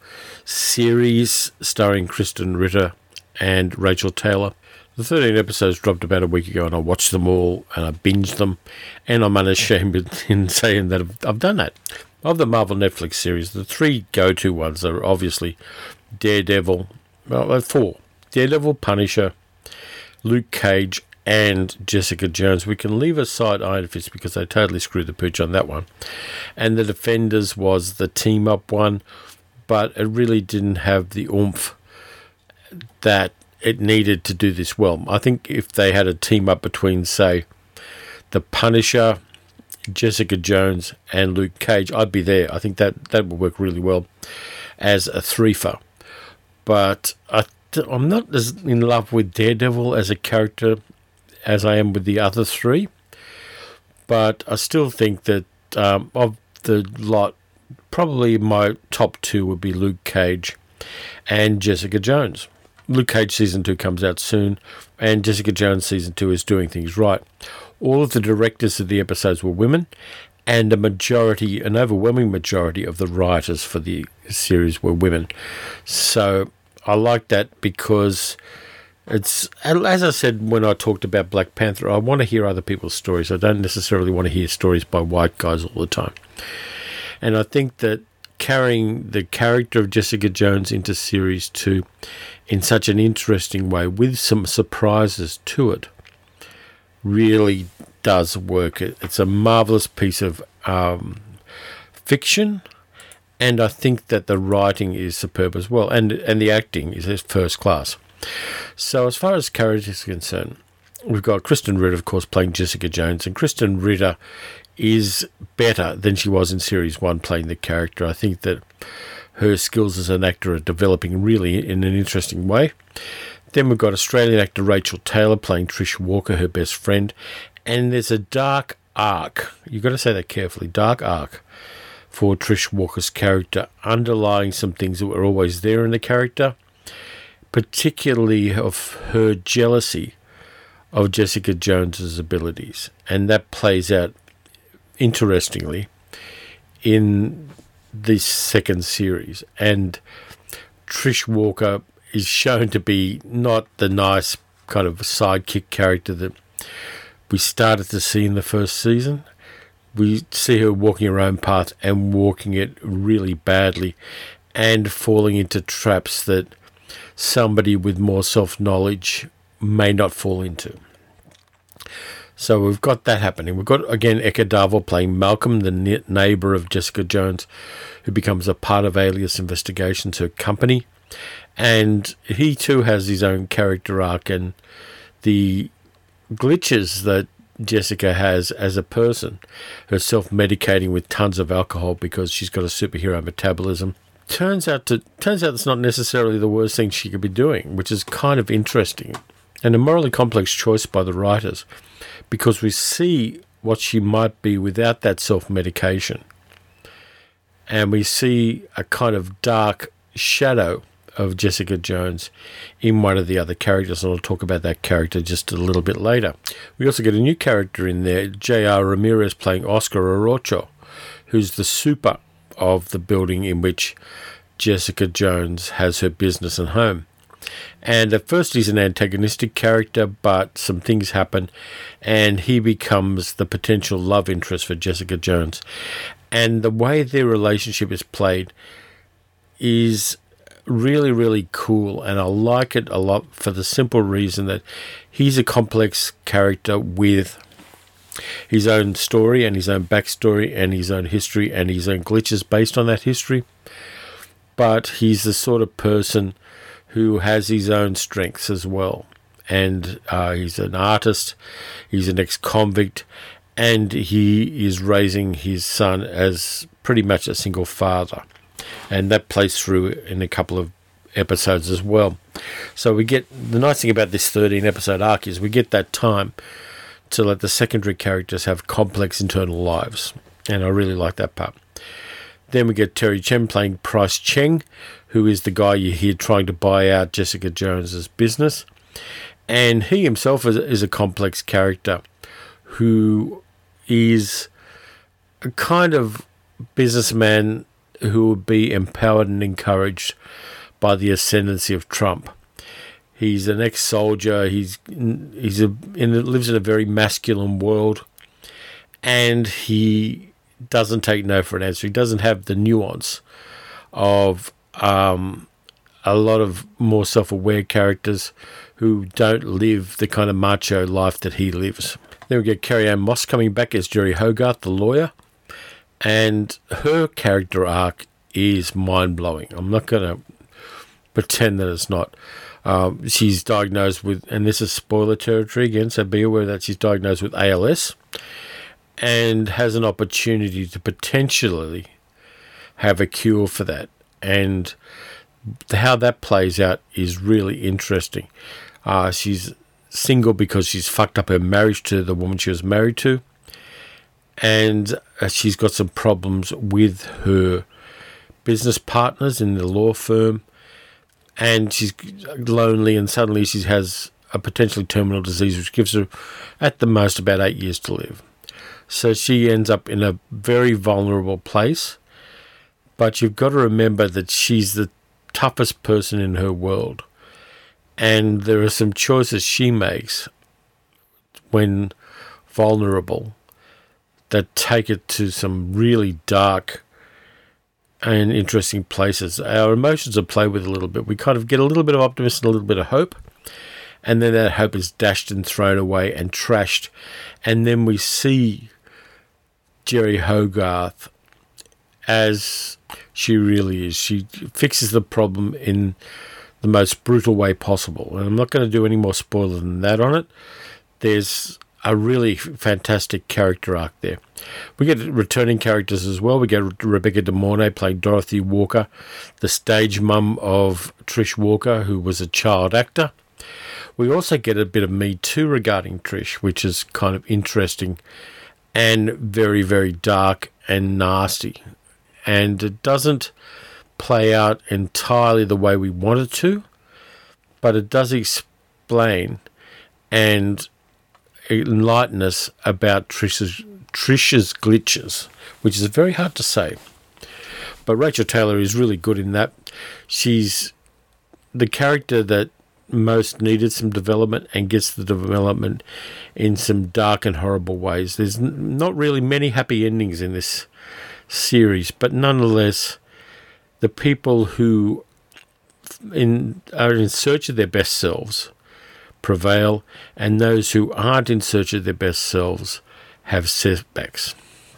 Speaker 1: series starring Kristen Ritter and Rachel Taylor. The thirteen episodes dropped about a week ago, and I watched them all, and I binged them, and I'm unashamed in saying that I've, I've done that. Of the Marvel Netflix series, the three go-to ones are obviously Daredevil, well, four, Daredevil, Punisher, Luke Cage, and Jessica Jones. We can leave aside Iron Fist because they totally screwed the pooch on that one. And The Defenders was the team-up one, but it really didn't have the oomph that it needed to do this well. I think if they had a team-up between, say, The Punisher, Jessica Jones, and Luke Cage, I'd be there. I think that, that would work really well as a threefer. But I, I'm not as in love with Daredevil as a character as I am with the other three, but I still think that um, of the lot, probably my top two would be Luke Cage and Jessica Jones. Luke Cage season two comes out soon, and Jessica Jones season two is doing things right. All of the directors of the episodes were women, and a majority, an overwhelming majority of the writers for the series were women. So I like that because it's, as I said when I talked about Black Panther, I want to hear other people's stories. I don't necessarily want to hear stories by white guys all the time. And I think that carrying the character of Jessica Jones into Series two in such an interesting way, with some surprises to it, really does work. It's a marvellous piece of um, fiction, and I think that the writing is superb as well, and, and the acting is first class. So as far as characters are concerned, we've got Kristen Ritter, of course, playing Jessica Jones, and Kristen Ritter is better than she was in Series one playing the character. I think that her skills as an actor are developing really in an interesting way. Then we've got Australian actor Rachel Taylor playing Trish Walker, her best friend. And there's a dark arc, you've got to say that carefully, dark arc for Trish Walker's character, underlying some things that were always there in the character, particularly of her jealousy of Jessica Jones's abilities. And that plays out interestingly in this second series. And Trish Walker is shown to be not the nice kind of sidekick character that we started to see in the first season. We see her walking her own path and walking it really badly and falling into traps that somebody with more self-knowledge may not fall into. So we've got that happening. We've got, again, Eka Darville playing Malcolm, the neighbour of Jessica Jones, who becomes a part of Alias Investigations, her company. And he too has his own character arc, and the glitches that Jessica has as a person, her self-medicating with tons of alcohol because she's got a superhero metabolism, turns out to turns out it's not necessarily the worst thing she could be doing, which is kind of interesting and a morally complex choice by the writers, because we see what she might be without that self-medication, and we see a kind of dark shadow of Jessica Jones in one of the other characters, and I'll talk about that character just a little bit later. We also get a new character in there, J R Ramirez playing Oscar Orocho, who's the super of the building in which Jessica Jones has her business and home. And at first he's an antagonistic character, but some things happen and he becomes the potential love interest for Jessica Jones. And the way their relationship is played is really, really cool, and I like it a lot for the simple reason that he's a complex character with his own story and his own backstory and his own history and his own glitches based on that history, but he's the sort of person who has his own strengths as well, and uh, he's an artist, he's an ex-convict, and he is raising his son as pretty much a single father. And that plays through in a couple of episodes as well. So we get, the nice thing about this thirteen episode arc is we get that time to let the secondary characters have complex internal lives. And I really like that part. Then we get Terry Chen playing Price Cheng, who is the guy you hear trying to buy out Jessica Jones's business. And he himself is, is a complex character who is a kind of businessman who would be empowered and encouraged by the ascendancy of Trump. He's an ex-soldier. He's he's a in, lives in a very masculine world, and he doesn't take no for an answer. He doesn't have the nuance of um, a lot of more self-aware characters who don't live the kind of macho life that he lives. Then we get Carrie-Anne Moss coming back as Jerry Hogarth, the lawyer. And her character arc is mind-blowing. I'm not going to pretend that it's not. Um, she's diagnosed with, and this is spoiler territory again, so be aware that she's diagnosed with A L S and has an opportunity to potentially have a cure for that. And how that plays out is really interesting. Uh, she's single because she's fucked up her marriage to the woman she was married to. And uh, she's got some problems with her business partners in the law firm. And she's lonely, and suddenly she has a potentially terminal disease, which gives her, at the most, about eight years to live. So she ends up in a very vulnerable place. But you've got to remember that she's the toughest person in her world. And there are some choices she makes when vulnerable that take it to some really dark and interesting places. Our emotions are played with a little bit. We kind of get a little bit of optimism and a little bit of hope, and then that hope is dashed and thrown away and trashed, and then we see Jerry Hogarth as she really is. She fixes the problem in the most brutal way possible, and I'm not going to do any more spoiler than that on it. There's a really fantastic character arc there. We get returning characters as well. We get Rebecca De Mornay playing Dorothy Walker, the stage mum of Trish Walker, who was a child actor. We also get a bit of Me Too regarding Trish, which is kind of interesting and very, very dark and nasty. And it doesn't play out entirely the way we want it to, but it does explain and enlighten us about Trish's, Trish's glitches, which is very hard to say. But Rachel Taylor is really good in that. She's the character that most needed some development and gets the development in some dark and horrible ways. There's n- not really many happy endings in this series, but nonetheless, the people who in are in search of their best selves prevail, and those who aren't in search of their best selves have setbacks.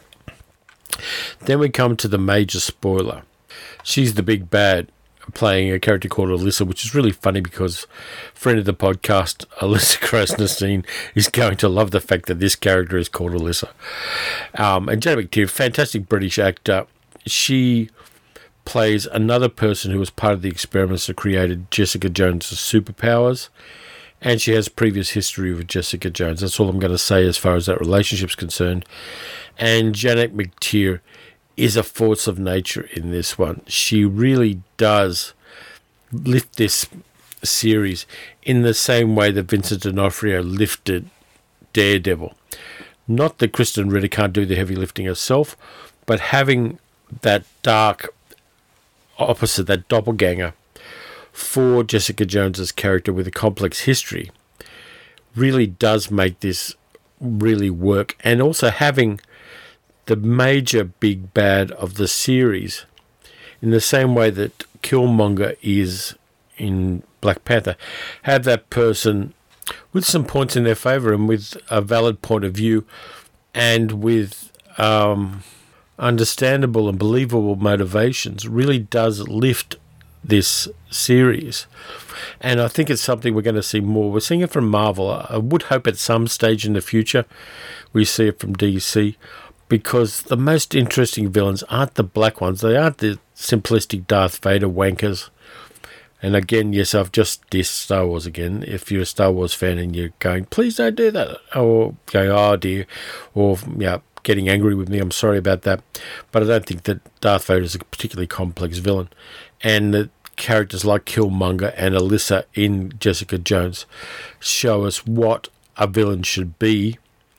Speaker 1: Then we come to the major spoiler. She's the big bad, playing a character called Alyssa, which is really funny because friend of the podcast, Alyssa Krasnostine, is going to love the fact that this character is called Alyssa. Um, and Janet McTeer, fantastic British actor. She plays another person who was part of the experiments that created Jessica Jones' superpowers. And she has previous history with Jessica Jones. That's all I'm going to say as far as that relationship's concerned. And Janet McTeer is a force of nature in this one. She really does lift this series in the same way that Vincent D'Onofrio lifted Daredevil. Not that Kristen Ritter can't do the heavy lifting herself, but having that dark opposite, that doppelganger, for Jessica Jones's character with a complex history really does make this really work. And also having the major big bad of the series, in the same way that Killmonger is in Black Panther, have that person with some points in their favour and with a valid point of view and with um, understandable and believable motivations, really does lift this series. And I think it's something we're going to see more. We're seeing it from Marvel. I would hope at some stage in the future we see it from D C, because the most interesting villains aren't the black ones. They aren't the simplistic Darth Vader wankers. And again, yes, I've just dissed Star Wars again. If you're a Star Wars fan and you're going, please don't do that, or going, oh dear, or yeah, getting angry with me, I'm sorry about that. But I don't think that Darth Vader is a particularly complex villain. And the characters like Killmonger and Alyssa in Jessica Jones show us what a villain should be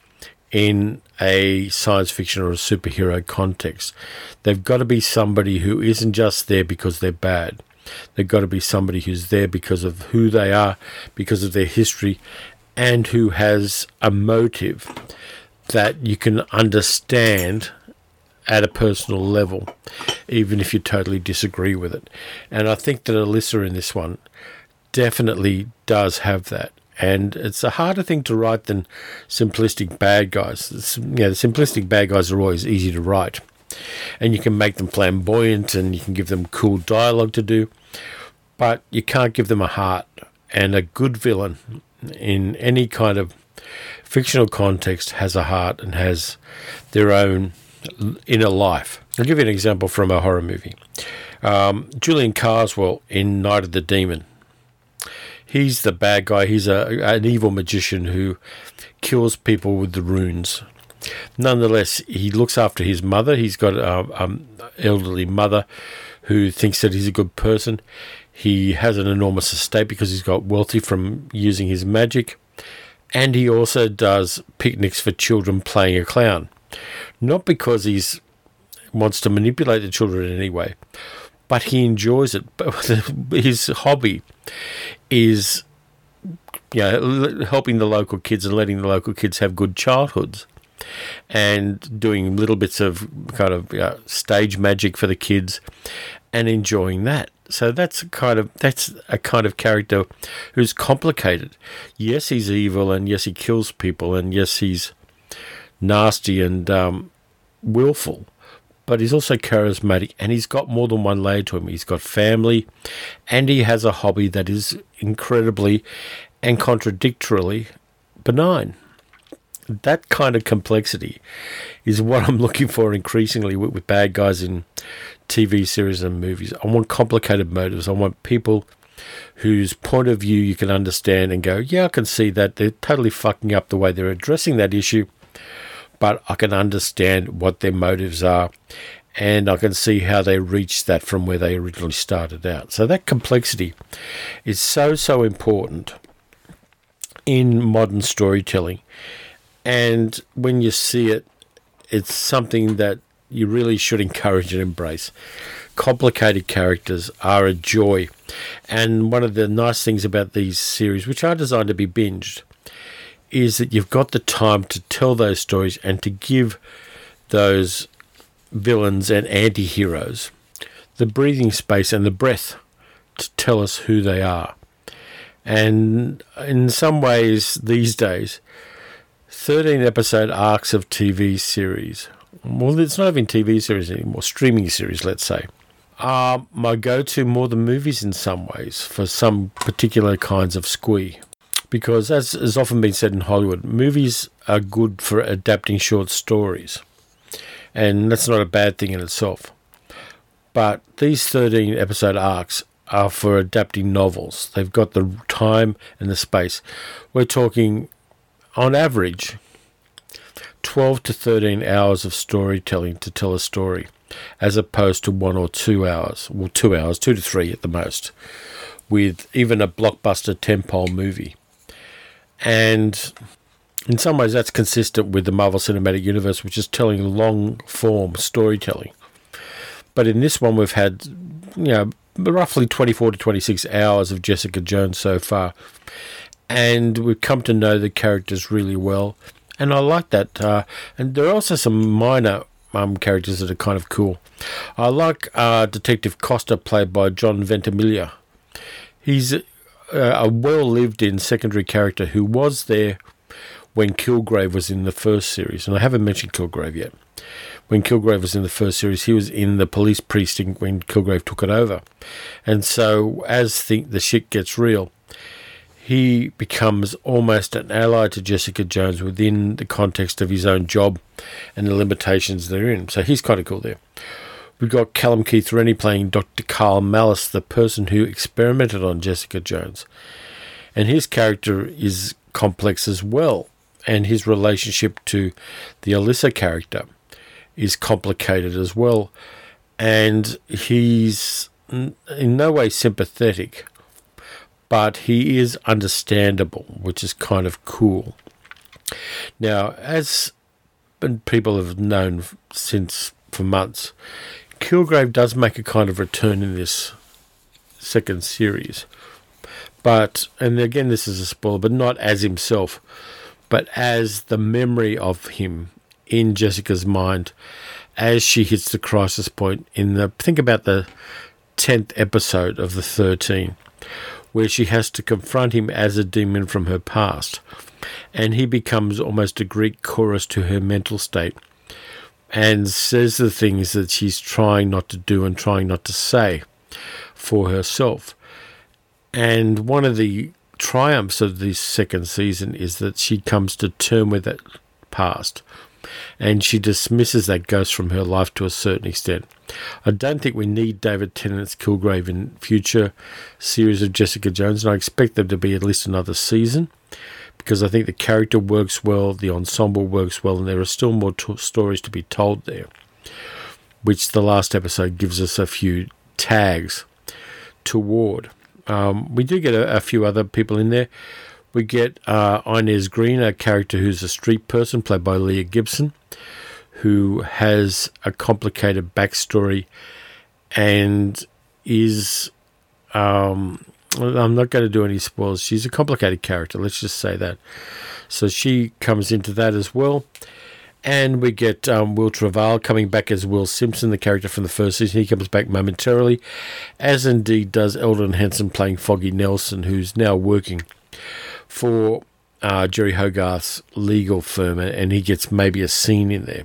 Speaker 1: in a science fiction or a superhero context. They've got to be somebody who isn't just there because they're bad. They've got to be somebody who's there because of who they are, because of their history, and who has a motive that you can understand at a personal level, even if you totally disagree with it. And I think that Alyssa in this one definitely does have that. And it's a harder thing to write than simplistic bad guys. It's, you know, the simplistic bad guys are always easy to write. And you can make them flamboyant and you can give them cool dialogue to do. But you can't give them a heart. And a good villain in any kind of fictional context has a heart and has their own inner life. I'll give you an example from a horror movie. Um, Julian Carswell in Night of the Demon. He's the bad guy. He's a, an evil magician who kills people with the runes. Nonetheless, he looks after his mother. He's got an um, elderly mother who thinks that he's a good person. He has an enormous estate because he's got wealthy from using his magic. And he also does picnics for children playing a clown. Not because he wants to manipulate the children in any way, but he enjoys it. His hobby is, you know, helping the local kids and letting the local kids have good childhoods, and doing little bits of kind of you know, stage magic for the kids, and enjoying that. So that's kind of that's a kind of character who's complicated. Yes, he's evil, and yes, he kills people, and yes, he's nasty and um, willful, but he's also charismatic, and he's got more than one layer to him. He's got family, and he has a hobby that is incredibly and contradictorily benign. that kind of complexity is what I'm looking for increasingly with, with bad guys in T V series and movies. I want complicated motives. I want people whose point of view you can understand and go, yeah, I can see that they're totally fucking up the way they're addressing that issue, but I can understand what their motives are, and I can see how they reached that from where they originally started out. So that complexity is so, so important in modern storytelling. And when you see it, it's something that you really should encourage and embrace. Complicated characters are a joy. And one of the nice things about these series, which are designed to be binged, is that you've got the time to tell those stories and to give those villains and anti-heroes the breathing space and the breath to tell us who they are. And in some ways these days, thirteen episode arcs of T V series, well, it's not even T V series anymore, streaming series, let's say, are my go-to more than movies in some ways for some particular kinds of squee. Because as has often been said in Hollywood, movies are good for adapting short stories. And that's not a bad thing in itself. But these thirteen episode arcs are for adapting novels. They've got the time and the space. We're talking, on average, twelve to thirteen hours of storytelling to tell a story, as opposed to one or two hours. Well, two hours, two to three at the most, with even a blockbuster tentpole movie. And in some ways that's consistent with the Marvel Cinematic Universe, which is telling long-form storytelling. But in this one we've had, you know, roughly twenty-four to twenty-six hours of Jessica Jones so far. And we've come to know the characters really well. And I like that. Uh, and there are also some minor um, characters that are kind of cool. I like uh, Detective Costa, played by John Ventimiglia. He's a, a well-lived-in secondary character who was there when Kilgrave was in the first series. And I haven't mentioned Kilgrave yet. When Kilgrave was in the first series, he was in the police precinct when Kilgrave took it over. And so as the, the shit gets real, he becomes almost an ally to Jessica Jones within the context of his own job and the limitations therein. So he's kind of cool there. We've got Callum Keith Rennie playing Doctor Carl Malice, the person who experimented on Jessica Jones. And his character is complex as well. And his relationship to the Alyssa character is complicated as well. And he's in no way sympathetic, but he is understandable, which is kind of cool. Now, as people have known since for months, Kilgrave does make a kind of return in this second series. But, and again, this is a spoiler, but not as himself, but as the memory of him in Jessica's mind as she hits the crisis point in the, think about the tenth episode of the thirteen, where she has to confront him as a demon from her past, and he becomes almost a Greek chorus to her mental state and says the things that she's trying not to do and trying not to say for herself. And one of the triumphs of this second season is that she comes to term with that past, and she dismisses that ghost from her life to a certain extent. I don't think we need David Tennant's Kilgrave in future series of Jessica Jones, and I expect there to be at least another season, because I think the character works well, the ensemble works well, and there are still more t- stories to be told there, which the last episode gives us a few tags toward. Um, we do get a, a few other people in there. We get uh, Inez Green, a character who's a street person, played by Leah Gibson, who has a complicated backstory and is, um, I'm not going to do any spoilers, she's a complicated character, let's just say that. So she comes into that as well. And we get um, Will Travail coming back as Will Simpson, the character from the first season. He comes back momentarily, as indeed does Eldon Henson playing Foggy Nelson, who's now working for uh, Jerry Hogarth's legal firm, and he gets maybe a scene in there.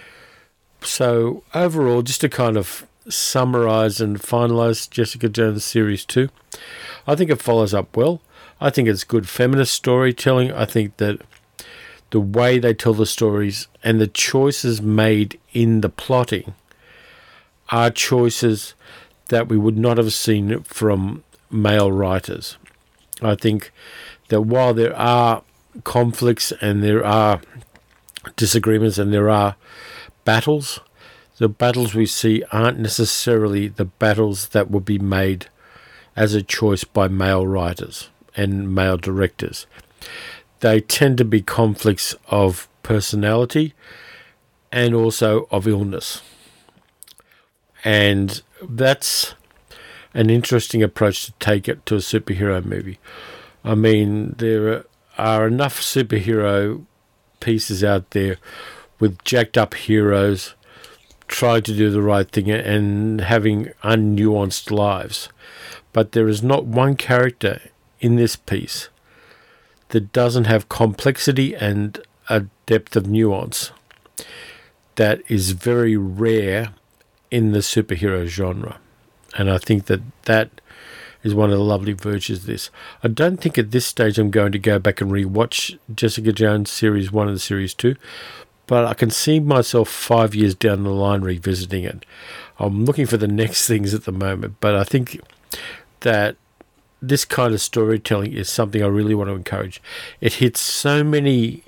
Speaker 1: So overall, just to kind of summarise and finalise Jessica Jones Series two, I think it follows up well. I think it's good feminist storytelling. I think that the way they tell the stories, and the choices made in the plotting are choices that we would not have seen from male writers. I think that while there are conflicts and there are disagreements and there are battles, the battles we see aren't necessarily the battles that would be made as a choice by male writers and male directors. They tend to be conflicts of personality and also of illness. And that's an interesting approach to take it to a superhero movie. I mean, there are enough superhero pieces out there with jacked up heroes trying to do the right thing and having unnuanced lives. But there is not one character in this piece that doesn't have complexity and a depth of nuance that is very rare in the superhero genre. And I think that that is one of the lovely virtues of this. I don't think at this stage I'm going to go back and rewatch Jessica Jones Series one and Series two, but I can see myself five years down the line revisiting it. I'm looking for the next things at the moment, but I think that this kind of storytelling is something I really want to encourage. It hits so many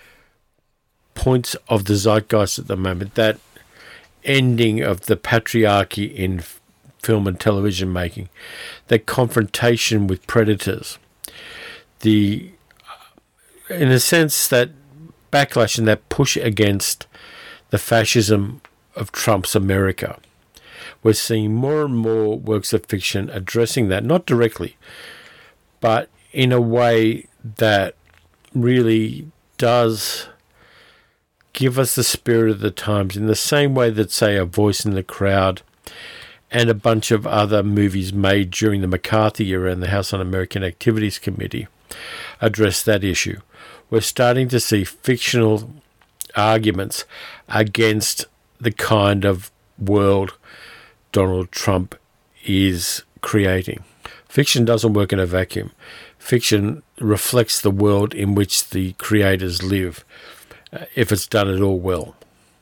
Speaker 1: points of the zeitgeist at the moment. That ending of the patriarchy in film and television making, that confrontation with predators, the, in a sense, that backlash and that push against the fascism of Trump's America. We're seeing more and more works of fiction addressing that, not directly, but in a way that really does give us the spirit of the times, in the same way that, say, A Voice in the Crowd and a bunch of other movies made during the McCarthy era and the House Un-American Activities Committee address that issue. We're starting to see fictional arguments against the kind of world Donald Trump is creating. Fiction doesn't work in a vacuum. Fiction reflects the world in which the creators live, uh, if it's done at all well.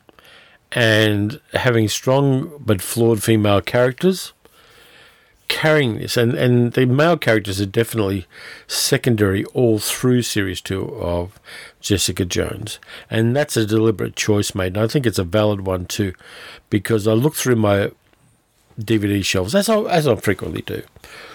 Speaker 1: And having strong but flawed female characters carrying this, and, and the male characters are definitely secondary all through Series two of Jessica Jones. And that's a deliberate choice made, and I think it's a valid one too, because I look through my D V D shelves, as I, as I frequently do,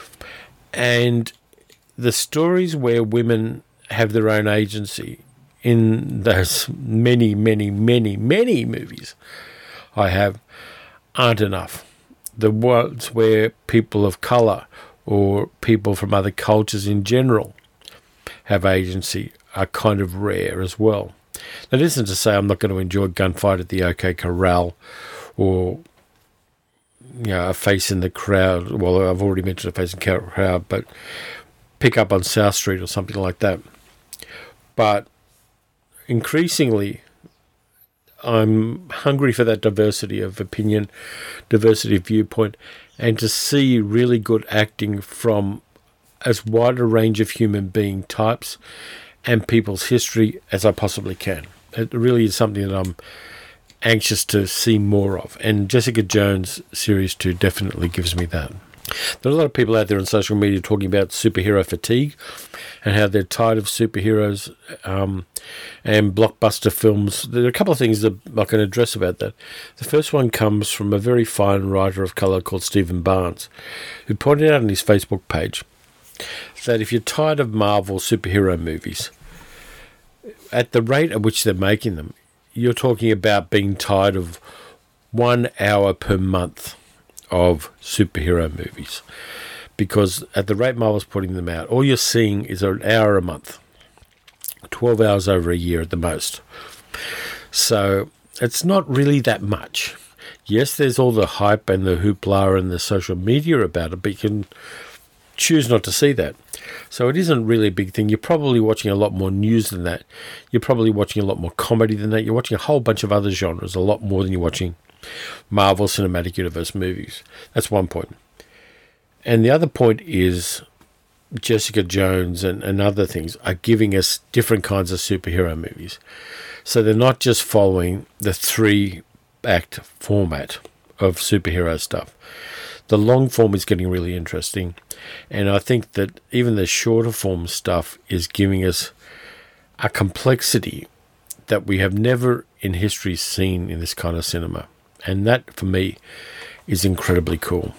Speaker 1: and the stories where women have their own agency in those many, many, many, many movies I have aren't enough. The ones where people of colour or people from other cultures in general have agency are kind of rare as well. That isn't to say I'm not going to enjoy Gunfight at the OK Corral or, you know, A Face in the Crowd. Well, I've already mentioned A Face in the Crowd, but Pick Up on South Street or something like that. But increasingly, I'm hungry for that diversity of opinion, diversity of viewpoint, and to see really good acting from as wide a range of human being types and people's history as I possibly can. It really is something that I'm anxious to see more of, and Jessica Jones Series two definitely gives me that. There are a lot of people out there on social media talking about superhero fatigue and how they're tired of superheroes um, and blockbuster films. There are a couple of things that I can address about that. The first one comes from a very fine writer of colour called Stephen Barnes, who pointed out on his Facebook page that if you're tired of Marvel superhero movies, at the rate at which they're making them, you're talking about being tired of one hour per month of superhero movies, because at the rate Marvel's putting them out, all you're seeing is an hour a month, twelve hours over a year at the most. So it's not really that much. Yes, there's all the hype and the hoopla and the social media about it, but you can choose not to see that. So it isn't really a big thing. You're probably watching a lot more news than that. You're probably watching a lot more comedy than that. You're watching a whole bunch of other genres a lot more than you're watching Marvel Cinematic Universe movies. That's one point. And the other point is Jessica Jones and, and other things are giving us different kinds of superhero movies. So they're not just following the three-act format of superhero stuff. The long form is getting really interesting, and I think that even the shorter form stuff is giving us a complexity that we have never in history seen in this kind of cinema. And that, for me, is incredibly cool.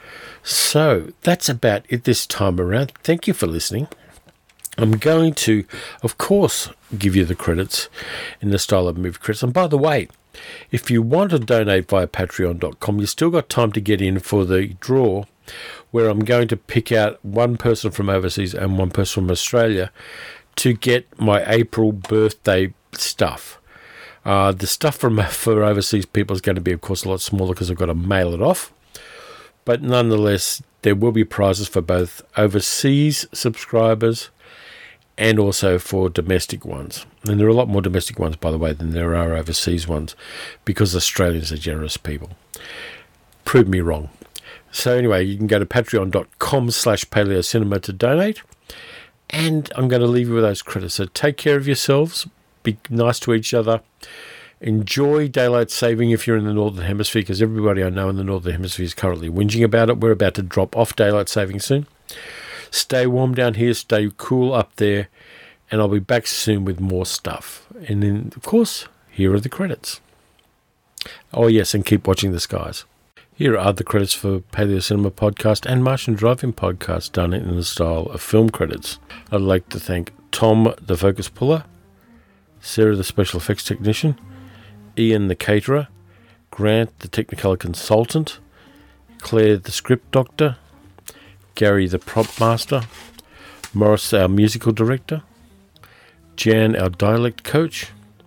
Speaker 1: So that's about it this time around. Thank you for listening. I'm going to, of course, give you the credits in the style of movie credits. And by the way, if you want to donate via patreon dot com, you've still got time to get in for the draw where I'm going to pick out one person from overseas and one person from Australia to get my April birthday stuff. Uh, the stuff from for overseas people is going to be, of course, a lot smaller because I've got to mail it off. But nonetheless, there will be prizes for both overseas subscribers and also for domestic ones. And there are a lot more domestic ones, by the way, than there are overseas ones because Australians are generous people. Prove me wrong. So anyway, you can go to patreon dot com slash paleo cinema to donate. And I'm going to leave you with those credits. So take care of yourselves. Be nice to each other. Enjoy daylight saving if you're in the Northern Hemisphere, because everybody I know in the Northern Hemisphere is currently whinging about it. We're about to drop off daylight saving soon. Stay warm down here. Stay cool up there. And I'll be back soon with more stuff. And then, of course, here are the credits. Oh, yes, and keep watching the skies. Here are the credits for Paleo Cinema Podcast and Martian Drive-In Podcast done in the style of film credits. I'd like to thank Tom, the focus puller, Sarah, the special effects technician, Ian, the caterer, Grant, the Technicolor consultant, Claire, the script doctor, Gary, the prop master, Morris, our musical director, Jan, our dialect coach,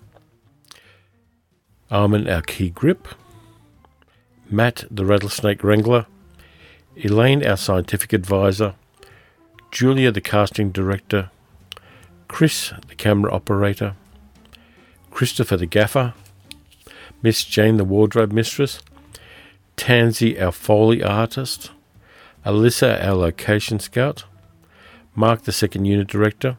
Speaker 1: Armin, our key grip, Matt, the rattlesnake wrangler, Elaine, our scientific advisor, Julia, the casting director, Chris, the camera operator, Christopher, the gaffer, Miss Jane, the wardrobe mistress, Tansy, our Foley artist, Alyssa, our location scout, Mark, the second unit director,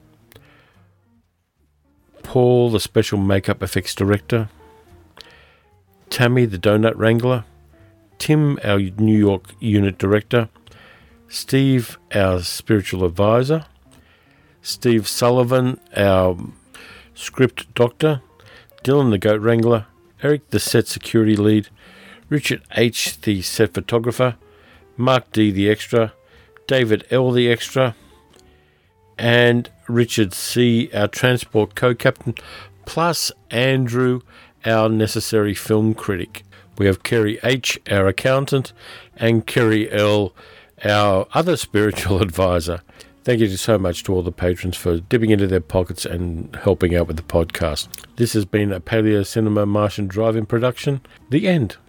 Speaker 1: Paul, the special makeup effects director, Tammy, the donut wrangler, Tim, our New York unit director, Steve, our spiritual advisor, Steve Sullivan, our script doctor, Dylan, the goat wrangler, Eric, the set security lead, Richard H., the set photographer, Mark D., the extra, David L., the extra, and Richard C., our transport co-captain, plus Andrew, our necessary film critic. We have Kerry H., our accountant, and Kerry L., our other spiritual advisor. Thank you so much to all the patrons for dipping into their pockets and helping out with the podcast. This has been a Paleo Cinema Martian Drive-In production. The end.